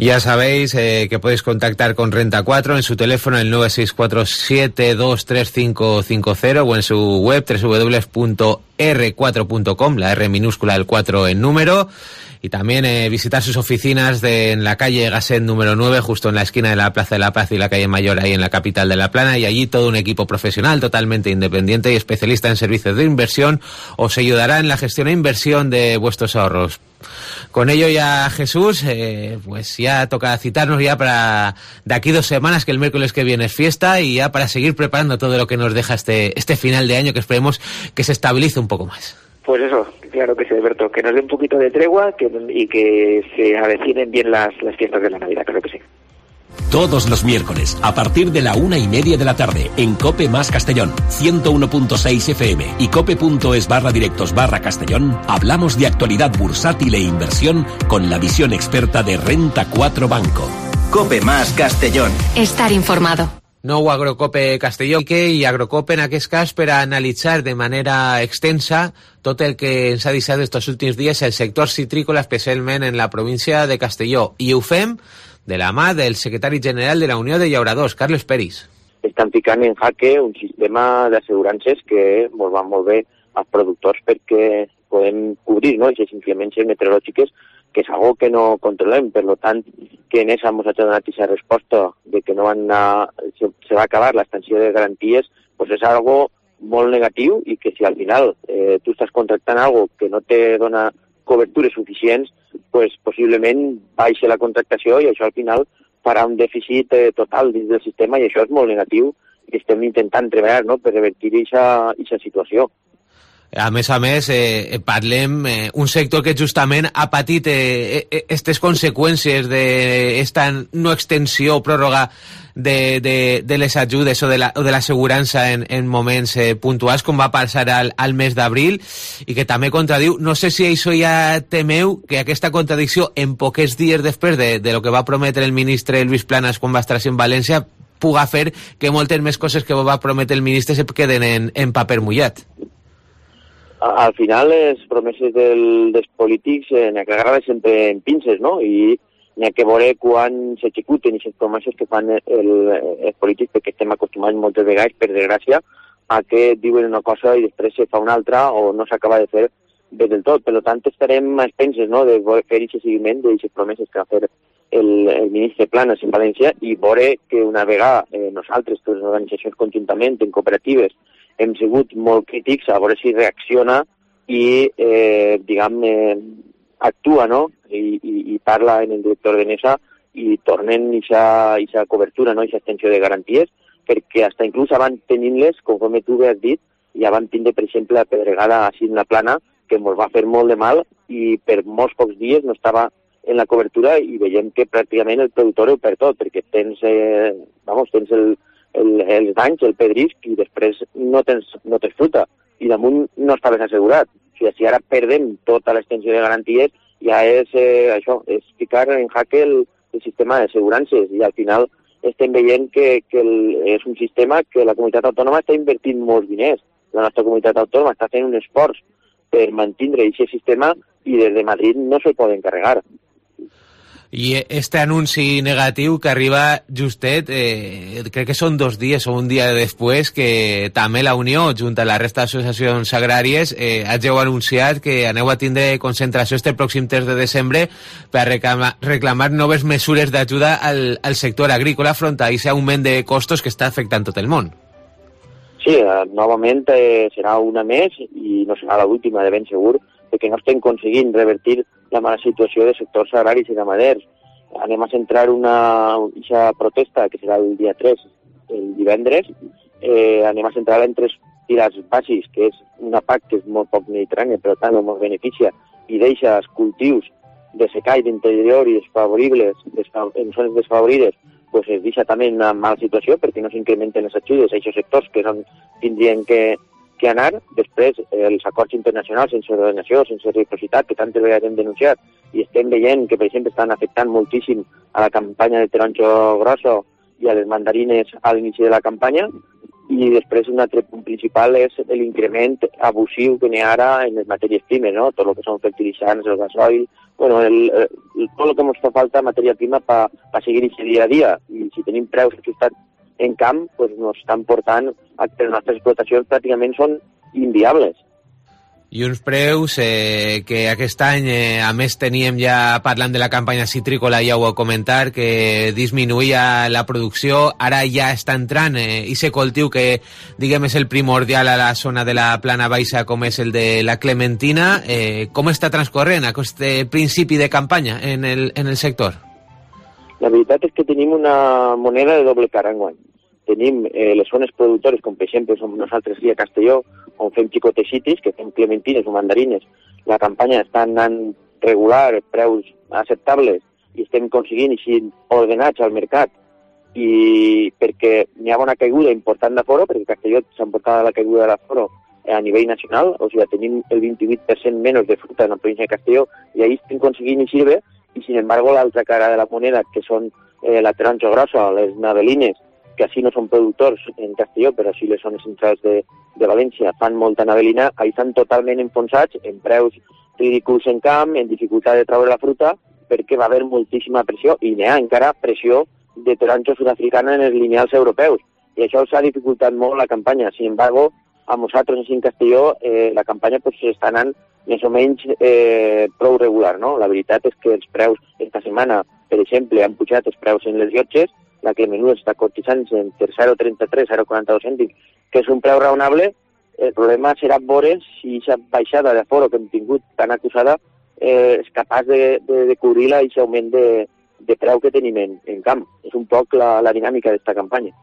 Ya sabéis eh, que podéis contactar con Renta cuatro en su teléfono el nueve seis cuatro siete dos tres cinco cinco cero o en su web doble u doble u doble u punto erre cuatro punto com, la R minúscula, el cuatro en número. Y también eh, visitar sus oficinas de, en la calle Gasset número nueve, justo en la esquina de la Plaza de la Paz y la calle Mayor, ahí en la capital de La Plana. Y allí todo un equipo profesional, totalmente independiente y especialista en servicios de inversión, os ayudará en la gestión e inversión de vuestros ahorros. Con ello ya, Jesús, eh, pues ya toca citarnos ya para de aquí dos semanas, que el miércoles que viene es fiesta, y ya para seguir preparando todo lo que nos deja este, este final de año, que esperemos que se estabilice un poco más. Pues eso, claro que sí, Alberto, que nos dé un poquito de tregua que, y que se avecinen bien las, las fiestas de la Navidad, claro que sí. Todos los miércoles, a partir de la una y media de la tarde, en Cope Más Castellón, ciento uno punto seis F M y cope.es barra directos barra Castellón, hablamos de actualidad bursátil e inversión con la visión experta de Renta cuatro Banco. Cope Más Castellón. Estar informado. Nou Agrocope Castelló i Agrocope en aquest cas per a analitzar de manera extensa tot el que ens ha deixat estos últims dies el sector citrícola, especialment en la província de Castelló. I ho fem de la mà del secretari general de la Unió de Llauradors, Carles Peris. Estan ficant en jaque un sistema d'assegurances que ens va molt bé als productors perquè podem cobrir, no?, aquestes inclemències meteorològiques, que és algo que no controlem. Per tant, que en esa hemos donat aquesta resposta de que no van a, se, se va acabar l'extensió de garanties, pues és algo molt negatiu i que si al final eh, tu estàs contractant algo que no te dona cobertures suficients, pues possiblement baixa la contractació i això al final farà un dèficit eh, total dins del sistema i això és molt negatiu i estem intentant treballar, no?, per revertir aquesta situació. A més a més, eh, parlem eh, un sector que justament ha patit eh, aquestes conseqüències d'esta no extensió o pròrroga de, de, de les ajudes o de l'assegurança en, en moments eh, puntuals, com va passar al, al mes d'abril, i que també contradiu. No sé si això ja temeu que aquesta contradicció en poquets dies després de, de lo que va prometre el ministre Luis Planas quan va estar en València puga fer que moltes més coses que va prometre el ministre se queden en, en paper mullat. Al final, les promeses del, dels polítics eh, n'hi ha que agarrar sempre en pinces, no? I n'hi ha que veure quan s'executen aquestes promeses que fan el, els polítics, perquè estem acostumats moltes vegades, per desgràcia, a que diuen una cosa i després se fa una altra o no s'acaba de fer bé del tot. Per tant, estarem a expenses, no?, de fer aquest seguiment d'aquestes promeses que va fer el, el ministre Planas en València i veure que una vegada eh, nosaltres, les organitzacions conjuntament, en cooperatives, hem sigut molt crítics a veure si reacciona i, eh, diguem, eh, actua, no?, I, i, i parla en el director de Nesa i tornen aquesta cobertura, no?, aquesta extensió de garanties, perquè hasta inclús abans tenint-les, conforme tu has dit, ja van tindre, per exemple, la pedregada així en la plana, que ens va fer molt de mal i per molts pocs dies no estava en la cobertura i veiem que pràcticament el productor ho perd tot, perquè tens, eh, vamos, tens el El, els danys, el pedrisc, i després no tens, no tens fruita, i damunt no estaves assegurat. O sigui, si ara perdem tota l'extensió de garanties, ja és eh, això, és ficar en jaque el, el sistema d'assegurances, i al final estem veient que, que el, és un sistema que la comunitat autònoma està invertint molts diners. La nostra comunitat autònoma està fent un esforç per mantindre aquest sistema i des de Madrid no se'l poden carregar. I este anunci negatiu que arriba justet, eh, crec que són dos dies o un dia després que també la Unió, junt a la resta d'associacions agràries, eh, hageu anunciat que aneu a tindre concentració este pròxim tres de desembre per reclamar, reclamar noves mesures d'ajuda al, al sector agrícola front a aquest augment de costos que està afectant tot el món. Sí, eh, novament eh, serà una més i no serà l'última, de ben segur, perquè no estem aconseguint revertir la mala situació de sectors agraris i ramaders. Anem a centrar una, una protesta, que serà el dia tres, el divendres, eh, anem a centrar-la en tres pilars bàsics, que és una P A C que és molt poc mediterrània, però tant no ens beneficia, i deixa els cultius de secà i d'interior i desfavoribles, en zones desfavorides, pues es deixa també en una mala situació perquè no s'incrementen les ajudes a aquests sectors que no tindrien que que anar. Després, eh, els acords internacionals sense ordenació, sense reciprocitat, que tantes vegades hem denunciat, i estem veient que, per exemple, estan afectant moltíssim a la campanya de taronjo grosso i a les mandarines a l'inici de la campanya, i després un altre punt principal és l'increment abusiu que n'hi ha ara en les matèries primes, no? Tot el que són fertilitzants, el gasoil, bueno, el, el, tot el que ens fa falta matèria prima per pa seguir aquest dia a dia. I si tenim preus ajustats en camp, pues nos estan portant a que les nostres explotacions pràcticament són inviables. I uns preus eh, que aquest any, eh, a més teníem ja parlant de la campanya citrícola, ja ho he comentat, que disminuïa la producció, ara ja està entrant eh, i se cultiu que, diguem, és el primordial a la zona de la plana baixa, com és el de la clementina. Eh, com està transcorrent aquest principi de campanya en el, en el sector? La veritat és que tenim una moneda de doble cara enguany. Tenim eh, les zones productores, com per exemple som nosaltres aquí a Castelló, on fem xicotecitis, que fem clementines o mandarines. La campanya està anant regular, preus acceptables, i estem aconseguint així ordenats al mercat, i perquè n'hi ha una caiguda important d'aforo, perquè Castelló s'ha emportat la caiguda de l'aforo a nivell nacional, o sigui, tenim el vint-i-vuit per cent menys de fruta en la província de Castelló, i ahí estem aconseguint així bé, i sin embargo l'altra cara de la moneda, que són eh, la taronja grossa, les navelines, que així no són productors en Castelló, però així les zones centrals de, de València fan molta navelina, ahí estan totalment enfonsats en preus ridículs en camp, en dificultat de treure la fruta, perquè va haver moltíssima pressió, i n'hi ha encara pressió de taronja sud-africana en els lineals europeus, i això els ha dificultat molt la campanya. Sin embargo, a nosaltres així en Castelló eh, la campanya pues, està anant més o menys eh, prou regular, no? La veritat és que els preus esta setmana, per exemple, han pujat els preus en les llotges, la que menuda està cotitzant entre zero coma trenta-tres i zero coma quaranta-dos cèntims, que és un preu raonable. El problema serà veure si aquesta baixada d'aforo que hem tingut tan acusada eh, és capaç de, de, de cobrir aquest augment de, de preu que tenim en, en camp. És un poc la, la dinàmica d'esta campanya.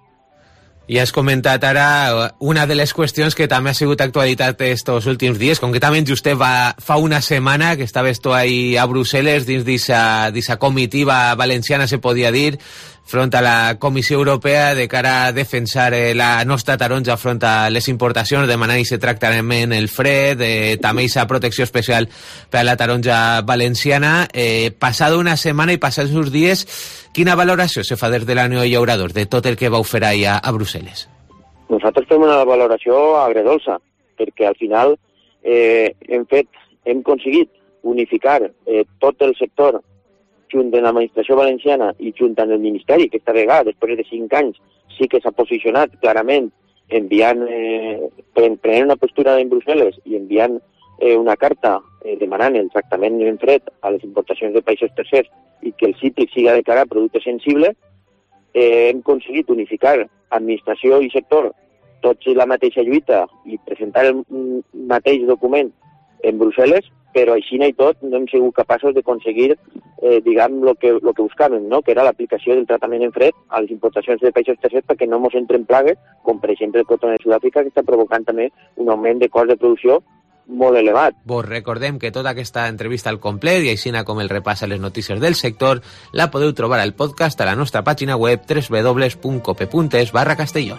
I has comentat ara una de les qüestions que també ha sigut actualitat estos últims dies, concretament just va, fa una setmana que estaves tu ahí a Brussel·les dins d'esa comitiva valenciana, se podia dir, front a la Comissió Europea de cara a defensar eh, la nostra taronja front a les importacions, demanant aquest tractament el fred, eh, també aquesta protecció especial per a la taronja valenciana. Eh, passada una setmana i passats uns dies, quina valoració se fa des de la Unió de Llauradors de tot el que vau fer ahir a, a Brussel·les? Nosaltres fem una valoració agredolça, perquè al final eh, hem fet, hem aconseguit unificar eh, tot el sector junt amb l'administració valenciana i junt amb el Ministeri, que esta vegada, després de cinc anys, sí que s'ha posicionat clarament enviant, eh, prenent una postura en Brussel·les i enviant eh, una carta eh, demanant el tractament en fred a les importacions de països tercers i que el cítric siga declarat producte sensible. Eh, hem aconseguit unificar administració i sector tots la mateixa lluita i presentar el mateix document en Brussel·les, però així i tot no hem sigut capaços d'aconseguir, eh, diguem, el que, lo que buscàvem, no? Que era l'aplicació del tractament en fred a les importacions de països tercers perquè no ens entren plagues, com per exemple el cotó de Sud-àfrica, que està provocant també un augment de cost de producció molt elevat. Vos recordem que tota aquesta entrevista al complet i així com el repàs a les notícies del sector la podeu trobar al podcast a la nostra pàgina web w w w punt cope punt es barra Castellón.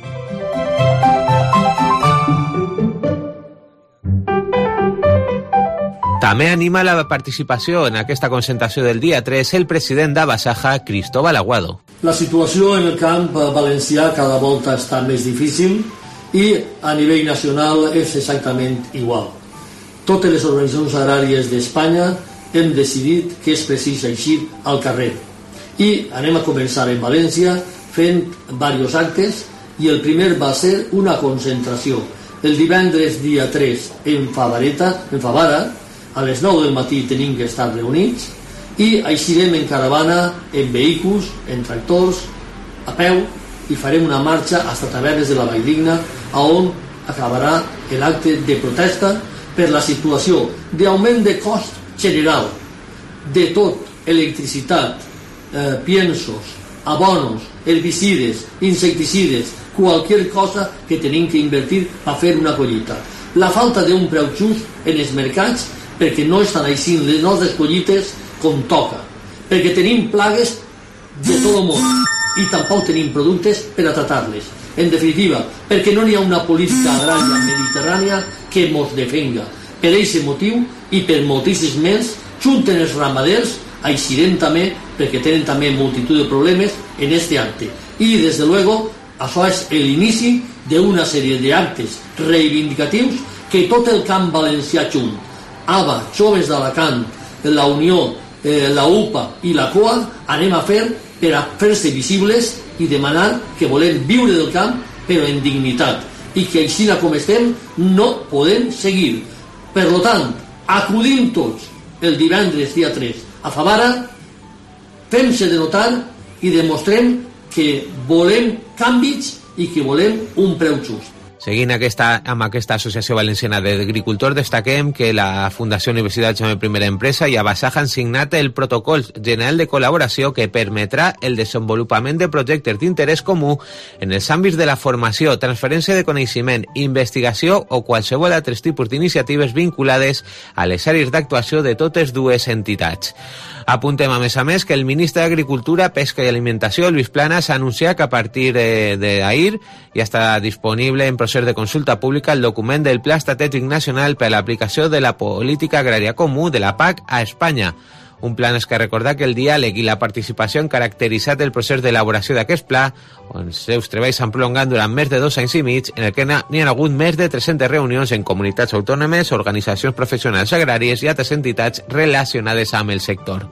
També anima la participació en aquesta concentració del dia tres el president d'Abasaja, Cristóbal Aguado. La situació en el camp valencià cada volta està més difícil i a nivell nacional és exactament igual. Totes les organitzacions agràries d'Espanya hem decidit que és precís eixir al carrer. I anem a començar en València fent diversos actes i el primer va ser una concentració. El divendres dia tres en Favareta, en Favara, a les nou del matí tenim que estar reunits i eixirem en caravana, en vehicles, en tractors, a peu, i farem una marxa fins a Tavernes de la Valldigna, on acabarà l'acte de protesta per la situació d'augment de cost general de tot, electricitat, eh, piensos, abonos, herbicides, insecticides, qualsevol cosa que tenim que invertir per fer una collita. La falta d'un preu just en els mercats perquè no estan eixint les nostres collites com toca, perquè tenim plagues de tot el món i tampoc tenim productes per a tratar-les. En definitiva, perquè no hi ha una política agrària mediterrània que ens defenga. Per aquest motiu i per moltíssims més, junten els ramaders, eixirem també, perquè tenen també multitud de problemes en este acte. I, des de luego, això és l'inici d'una sèrie d'actes reivindicatius que tot el camp valencià junt, A B A, Joves d'Alacant, la Unió, eh, la U P A i la C O A, anem a fer per a fer-se visibles i demanar que volem viure del camp però en dignitat i que així com estem no podem seguir. Per tant, acudim tots el divendres dia tres a Favara, fem-se de notar i demostrem que volem canvis i que volem un preu just. Seguint aquesta, amb aquesta Associació Valenciana d'Agricultors, destaquem que la Fundació Universitat Jaume I Empresa i Abasaja han signat el protocol general de col·laboració que permetrà el desenvolupament de projectes d'interès comú en els àmbits de la formació, transferència de coneixement, investigació o qualsevol altres tipus d'iniciatives vinculades a les àrees d'actuació de totes dues entitats. Apuntem, a més a més, que el ministre d'Agricultura, Pesca i Alimentació, Luis Planas, ha anunciat que a partir d'ahir ja està disponible en procés de consulta pública el document del Pla Estratègic Nacional per a l'aplicació de la Política Agrària Comú de la P A C a Espanya. Un pla és que recordar que el diàleg i la participació han caracteritzat el procés d'elaboració d'aquest pla, on els seus treballs s'han prolongat durant més de dos anys i mig, en el que n'hi ha hagut més de tres-centes reunions en comunitats autònomes, organitzacions professionals agràries i altres entitats relacionades amb el sector.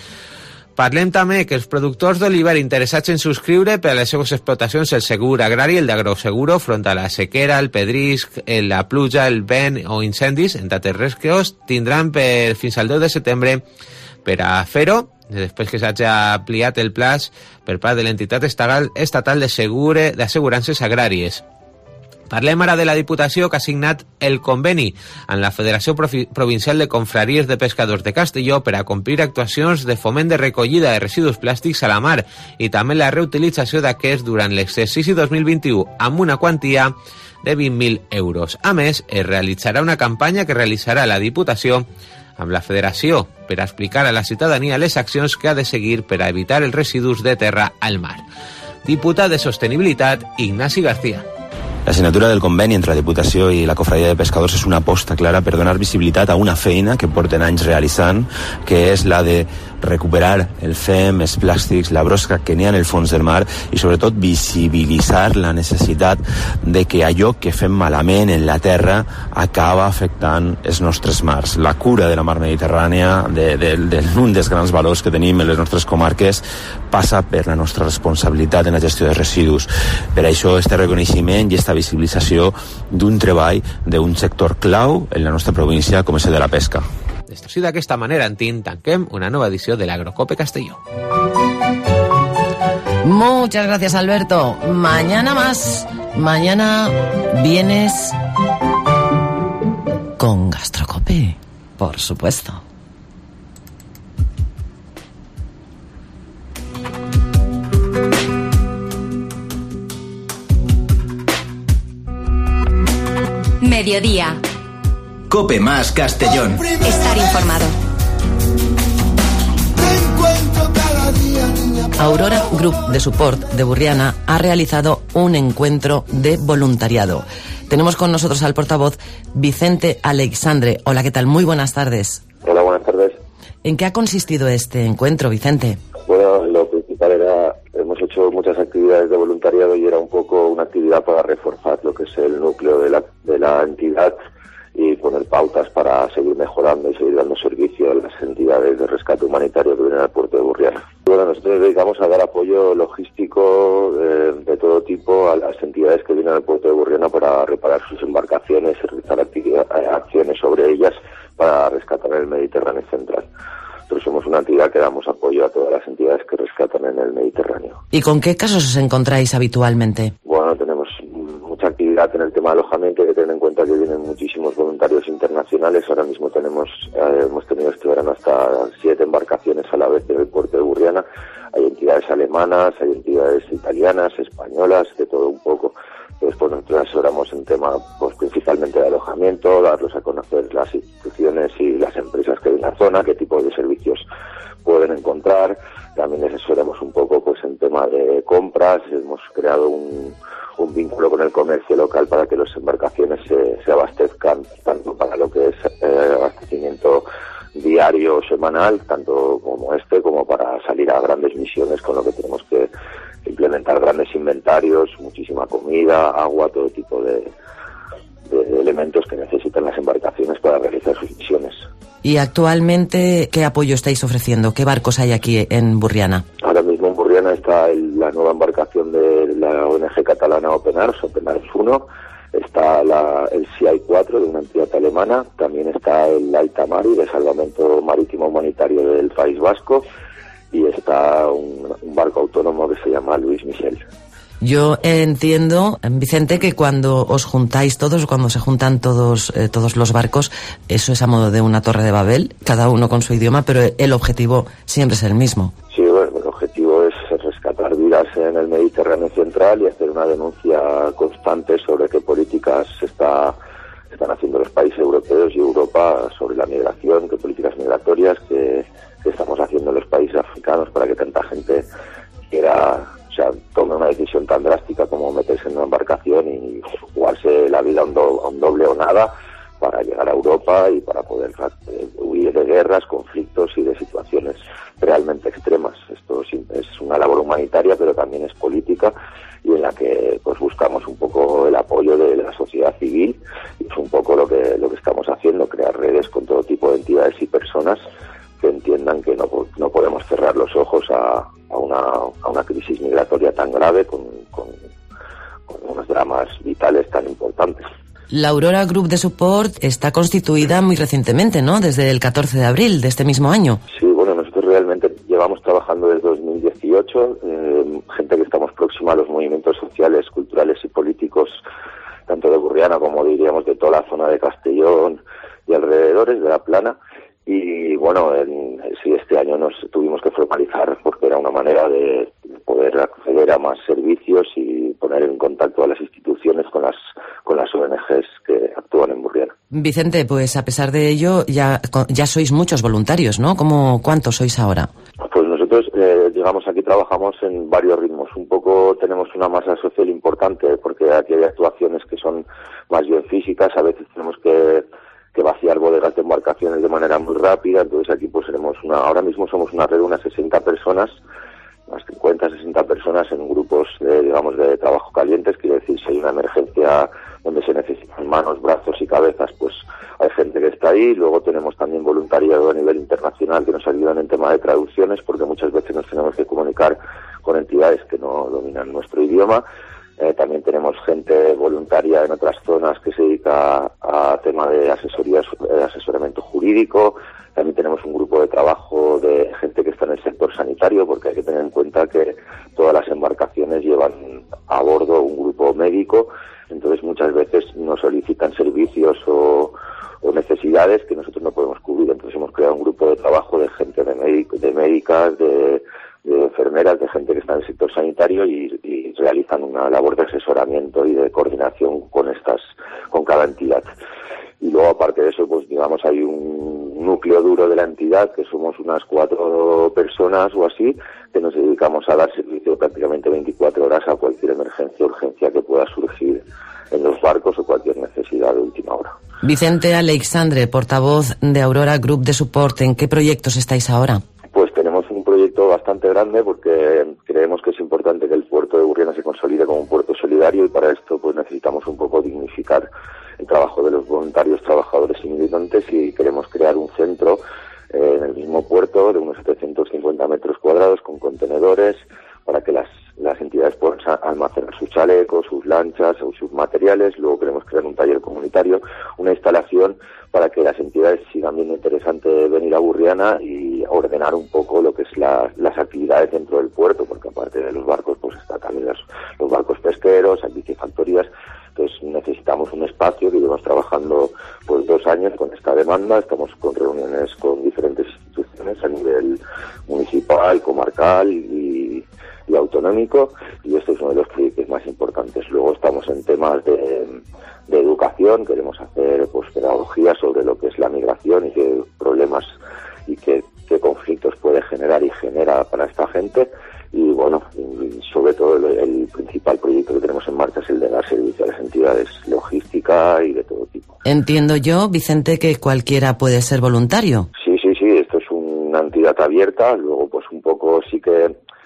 Parlem també que els productors d'olivar interessats en subscriure per a les seues explotacions el segur agrari, el d'agroseguro, front a la sequera, el pedrisc, la pluja, el vent o incendis, entre altres riscos, tindran per, fins al deu de setembre per a fer-ho, després que s'hagi ampliat el plaç per part de l'entitat estatal de segure d'assegurances agràries. Parlem ara de la Diputació, que ha signat el conveni amb la Federació Provincial de Confraries de Pescadors de Castelló per a complir actuacions de foment de recollida de residus plàstics a la mar i també la reutilització d'aquests durant l'exercici dos mil vint-i-u amb una quantia de vint mil euros. A més, es realitzarà una campanya que realitzarà la Diputació amb la Federació per a explicar a la ciutadania les accions que ha de seguir per a evitar els residus de terra al mar. Diputat de Sostenibilitat, Ignasi García. La signatura del conveni entre la Diputació i la Cofradia de Pescadors és una aposta clara per donar visibilitat a una feina que porten anys realitzant, que és la de recuperar el fem, els plàstics, la brosca que n'hi ha en el fons del mar i sobretot visibilitzar la necessitat de que allò que fem malament en la terra acaba afectant els nostres mars. La cura de la mar Mediterrània, de, de, de, d'un dels grans valors que tenim en les nostres comarques, passa per la nostra responsabilitat en la gestió de residus. Per això este reconeixement i esta visibilització d'un treball d'un sector clau en la nostra província com és el de la pesca. Així, d'aquesta manera, en Tin, tanquem una nueva edición del Agrocope Castelló. Muchas gracias, Alberto. Mañana más. Mañana vienes con Gastrocope, por supuesto. Mediodía. Cope más Castellón. Estar informado. Aurora Group de Support de Burriana ha realizado un encuentro de voluntariado. Tenemos con nosotros al portavoz Vicente Alexandre. Hola, ¿qué tal? Muy buenas tardes. Hola, buenas tardes. ¿En qué ha consistido este encuentro, Vicente? Bueno, lo principal era, hemos hecho muchas actividades de voluntariado y era un poco una actividad para reforzar lo que es el núcleo de la, de la entidad y poner pautas para seguir mejorando y seguir dando servicio a las entidades de rescate humanitario que vienen al puerto de Burriana. Bueno, nosotros nos dedicamos a dar apoyo logístico eh, de todo tipo a las entidades que vienen al puerto de Burriana para reparar sus embarcaciones y realizar actividad, acciones sobre ellas para rescatar el Mediterráneo central. Nosotros somos una entidad que damos apoyo a todas las entidades que rescatan en el Mediterráneo. ¿Y con qué casos os encontráis habitualmente? Bueno, tenemos mucha actividad en el tema de alojamiento. Hay que tener en cuenta que vienen muchísimos voluntarios internacionales. Ahora mismo tenemos eh, hemos tenido este verano hasta siete embarcaciones a la vez en el puerto de Burriana. Hay entidades alemanas, hay entidades italianas, españolas, de todo un poco. Entonces, pues nosotros asesoramos en tema, pues principalmente de alojamiento, darlos a conocer las instituciones y las empresas que hay en la zona, qué tipo de servicios pueden encontrar. También les asesoramos un poco, pues en tema de compras. Hemos creado un, un vínculo con el comercio local para que las embarcaciones se, se abastezcan, tanto para lo que es eh, abastecimiento diario o semanal, tanto como este, como para salir a grandes misiones, con lo que tenemos que implementar grandes inventarios, muchísima comida, agua, todo tipo de, de elementos que necesitan las embarcaciones para realizar sus misiones. Y actualmente, ¿qué apoyo estáis ofreciendo? ¿Qué barcos hay aquí en Burriana? Ahora mismo en Burriana está el, la nueva embarcación de la O N G catalana Open Arms, Open Arms uno, está la, el C I cuatro de una entidad alemana, también está el Aita Mari de Salvamento Marítimo Humanitario del País Vasco y está un, un barco autónomo que se llama Luis Michel. Yo entiendo, Vicente, que cuando os juntáis todos, cuando se juntan todos eh, todos los barcos, eso es a modo de una torre de Babel, cada uno con su idioma, pero el objetivo siempre es el mismo. Sí, bueno, el objetivo es rescatar vidas en el Mediterráneo central y hacer una denuncia constante sobre qué políticas se está, están haciendo los países europeos y Europa sobre la migración, qué políticas migratorias que, que estamos haciendo en los países africanos para que tanta gente quiera... O sea, tome una decisión tan drástica como meterse en una embarcación y jugarse la vida a un, do, a un doble o nada para llegar a Europa y para poder eh, huir de guerras, conflictos y de situaciones realmente extremas. Esto es una labor humanitaria, pero también es política y en la que pues buscamos un poco el apoyo de la sociedad civil y es un poco lo que lo que estamos haciendo, crear redes con todo tipo de entidades y personas que entiendan que no, no podemos cerrar los ojos a, a, una, a una crisis migratoria tan grave con, con, con unos dramas vitales tan importantes. La Aurora Group de Support está constituida muy recientemente, ¿no? Desde el catorce de abril de este mismo año. Sí, bueno, nosotros realmente llevamos trabajando desde dos mil dieciocho, eh, gente que estamos próxima a los movimientos sociales, culturales y políticos, tanto de Burriana como diríamos de toda la zona de Castellón y alrededores de La Plana. Y bueno, en, sí, este año nos tuvimos que formalizar porque era una manera de poder acceder a más servicios y poner en contacto a las instituciones con las con las O N Ges que actúan en Burriana. Vicente, pues a pesar de ello ya ya sois muchos voluntarios, ¿no? ¿Cómo, ¿Cuántos sois ahora? Pues nosotros, eh, digamos, aquí trabajamos en varios ritmos. Un poco tenemos una masa social importante porque aquí hay actuaciones que son más bien físicas. A veces tenemos que que vaciar bodegas de embarcaciones de manera muy rápida, entonces aquí pues seremos una, ahora mismo somos una red de unas sesenta personas, unas cincuenta, sesenta personas en grupos de, digamos, de trabajo calientes, quiere decir, si hay una emergencia donde se necesitan manos, brazos y cabezas, pues hay gente que está ahí. Luego tenemos también voluntariado a nivel internacional que nos ayudan en tema de traducciones, porque muchas veces nos tenemos que comunicar con entidades que no dominan nuestro idioma. Eh, también tenemos gente voluntaria en otras zonas que se dedica a, a tema de asesoría, eh, asesoramiento jurídico. También tenemos un grupo de trabajo de gente que está en el sector sanitario, porque hay que tener en cuenta que todas las embarcaciones llevan a bordo un grupo médico, entonces muchas veces nos solicitan servicios o, o necesidades que nosotros no podemos cubrir. Entonces hemos creado un grupo de trabajo de gente de, médico, de médicas, de de enfermeras, de gente que está en el sector sanitario y, y realizan una labor de asesoramiento y de coordinación con estas, con cada entidad. Y luego, aparte de eso, pues digamos, hay un núcleo duro de la entidad, que somos unas cuatro personas o así, que nos dedicamos a dar servicio prácticamente veinticuatro horas a cualquier emergencia o urgencia que pueda surgir en los barcos o cualquier necesidad de última hora. Vicente Aleixandre, portavoz de Aurora Group de Support, ¿en qué proyectos estáis ahora? Pues tenemos un proyecto bastante grande porque creemos que es importante que el puerto de Burriana se consolide como un puerto solidario y para esto pues necesitamos un poco dignificar el trabajo de los voluntarios, trabajadores y militantes y queremos crear un centro eh, en el mismo puerto de unos setecientos cincuenta metros cuadrados con contenedores para que las, las entidades puedan almacenar sus chalecos, sus lanchas o sus materiales. Luego queremos crear un taller comunitario, una instalación para que las entidades sigan viendo interesante venir a Burriana y ordenar un poco lo que es la, las actividades dentro del puerto, porque aparte de los barcos pues está también los, los barcos pesqueros, hay piscifactorías. Entonces necesitamos un espacio que llevamos trabajando pues dos años con esta demanda. Estamos con reuniones con diferentes instituciones a nivel municipal, comarcal y, y autonómico, y este es uno de los proyectos más importantes. Luego estamos en temas de, de educación, queremos hacer pues pedagogía sobre lo que es la migración y qué problemas y qué, qué conflictos puede generar y genera para esta gente. Y bueno, y sobre todo el, el principal proyecto que tenemos en marcha es el de dar servicio a las entidades logística y de todo tipo. Entiendo yo, Vicente, que cualquiera puede ser voluntario. Sí, sí, sí, esto es una entidad abierta. Luego pues un poco sí que somos,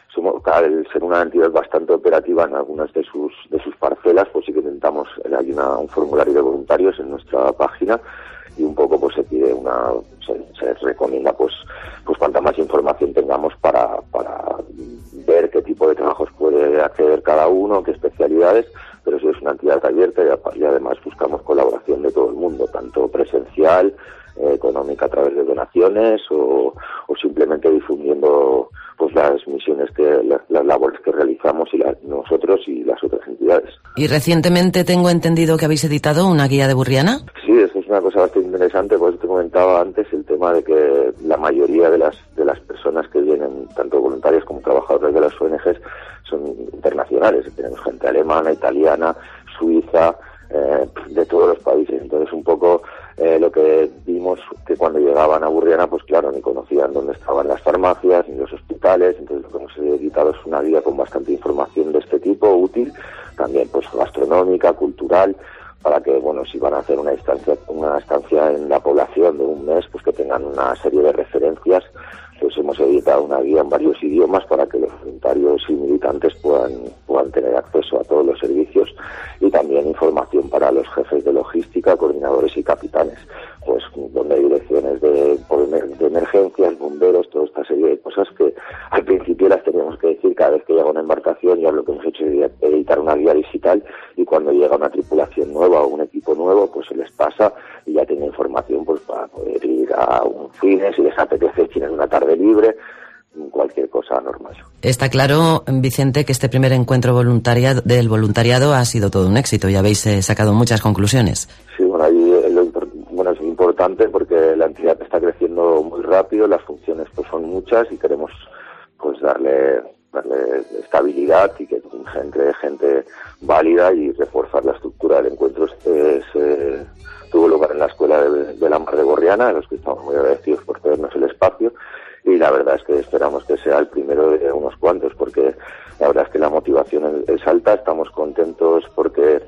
al ser una entidad bastante operativa en algunas de sus de sus parcelas, pues sí que intentamos, hay una, un formulario de voluntarios en nuestra página y un poco pues se pide una, se, se recomienda pues pues cuanta más información tengamos para, para ver qué tipo de trabajos puede acceder cada uno, qué especialidades, pero sí es una entidad abierta y, y además buscamos colaboración de todo el mundo, tanto presencial, eh, económica a través de donaciones o, o simplemente difundiendo pues las misiones que la, las labores que realizamos y la, nosotros y las otras entidades. Y recientemente tengo entendido que habéis editado una guía de Burriana. Sí, eso es una cosa bastante interesante, pues te comentaba antes el tema de que la mayoría de las de las personas que vienen, tanto voluntarios como trabajadores de las O N Ges, son internacionales. Tenemos gente alemana, italiana, suiza, eh, de todos los países. Entonces un poco eh, lo que vimos que cuando llegaban a Burriana, pues claro, ni conocían dónde estaban las farmacias ni los hospitales. Entonces lo que hemos editado es una guía con bastante información de este tipo, útil, también pues gastronómica, cultural, para que, bueno, si van a hacer una estancia, una estancia en la población de un mes, pues que tengan una serie de referencias. Pues hemos editado una guía en varios idiomas para que los voluntarios y militantes puedan, puedan tener acceso a todos los servicios, y también información para los jefes de logística, coordinadores y capitanes, pues donde hay direcciones de, de emergencias, bomberos, toda esta serie de cosas que al principio las teníamos que decir cada vez que llega una embarcación. Ya lo que hemos hecho es editar una guía digital, y cuando llega una tripulación nueva o un equipo nuevo, pues se les pasa y ya tiene información pues para poder ir a un cine, si les apetece, tienen una tarde libre, cualquier cosa normal. Está claro, Vicente, que este primer encuentro voluntariado, del voluntariado ha sido todo un éxito y habéis eh, sacado muchas conclusiones. Sí, bueno, ahí lo, bueno, es importante porque la entidad está creciendo muy rápido, las funciones pues son muchas y queremos pues darle darle estabilidad y que entre gente válida y reforzar la estructura del encuentro. Este se tuvo lugar en la Escuela de, de la Mar de Borriana, a los que estamos muy agradecidos por tenernos el espacio, y la verdad es que esperamos que sea el primero de unos cuantos, porque la verdad es que la motivación es alta, estamos contentos porque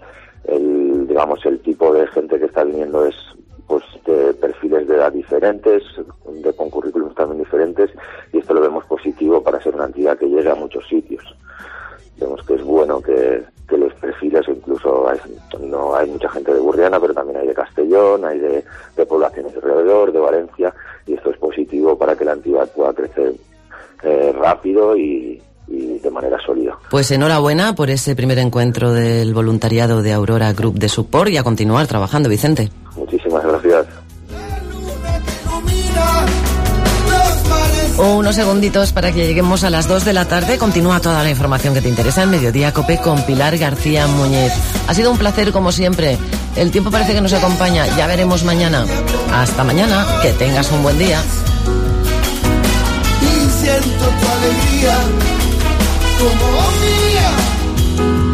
el, digamos, el tipo de gente que está viniendo es pues de perfiles de edad diferentes, de con currículums también diferentes, y esto lo vemos positivo para ser una entidad que llegue a muchos sitios. Vemos que es bueno que, que los perfiles, incluso hay, no hay mucha gente de Burriana, pero también hay de Castellón, hay de, de poblaciones alrededor, de Valencia, y esto es positivo para que la entidad pueda crecer eh, rápido y, y de manera sólida. Pues enhorabuena por ese primer encuentro del voluntariado de Aurora Group de Support, y a continuar trabajando, Vicente. Muchísimas gracias. Unos segunditos para que lleguemos a las dos de la tarde. Continúa toda la información que te interesa en Mediodía Cope con Pilar García Muñiz. Ha sido un placer como siempre. El tiempo parece que nos acompaña. Ya veremos mañana. Hasta mañana. Que tengas un buen día. Y siento tu alegría como mía.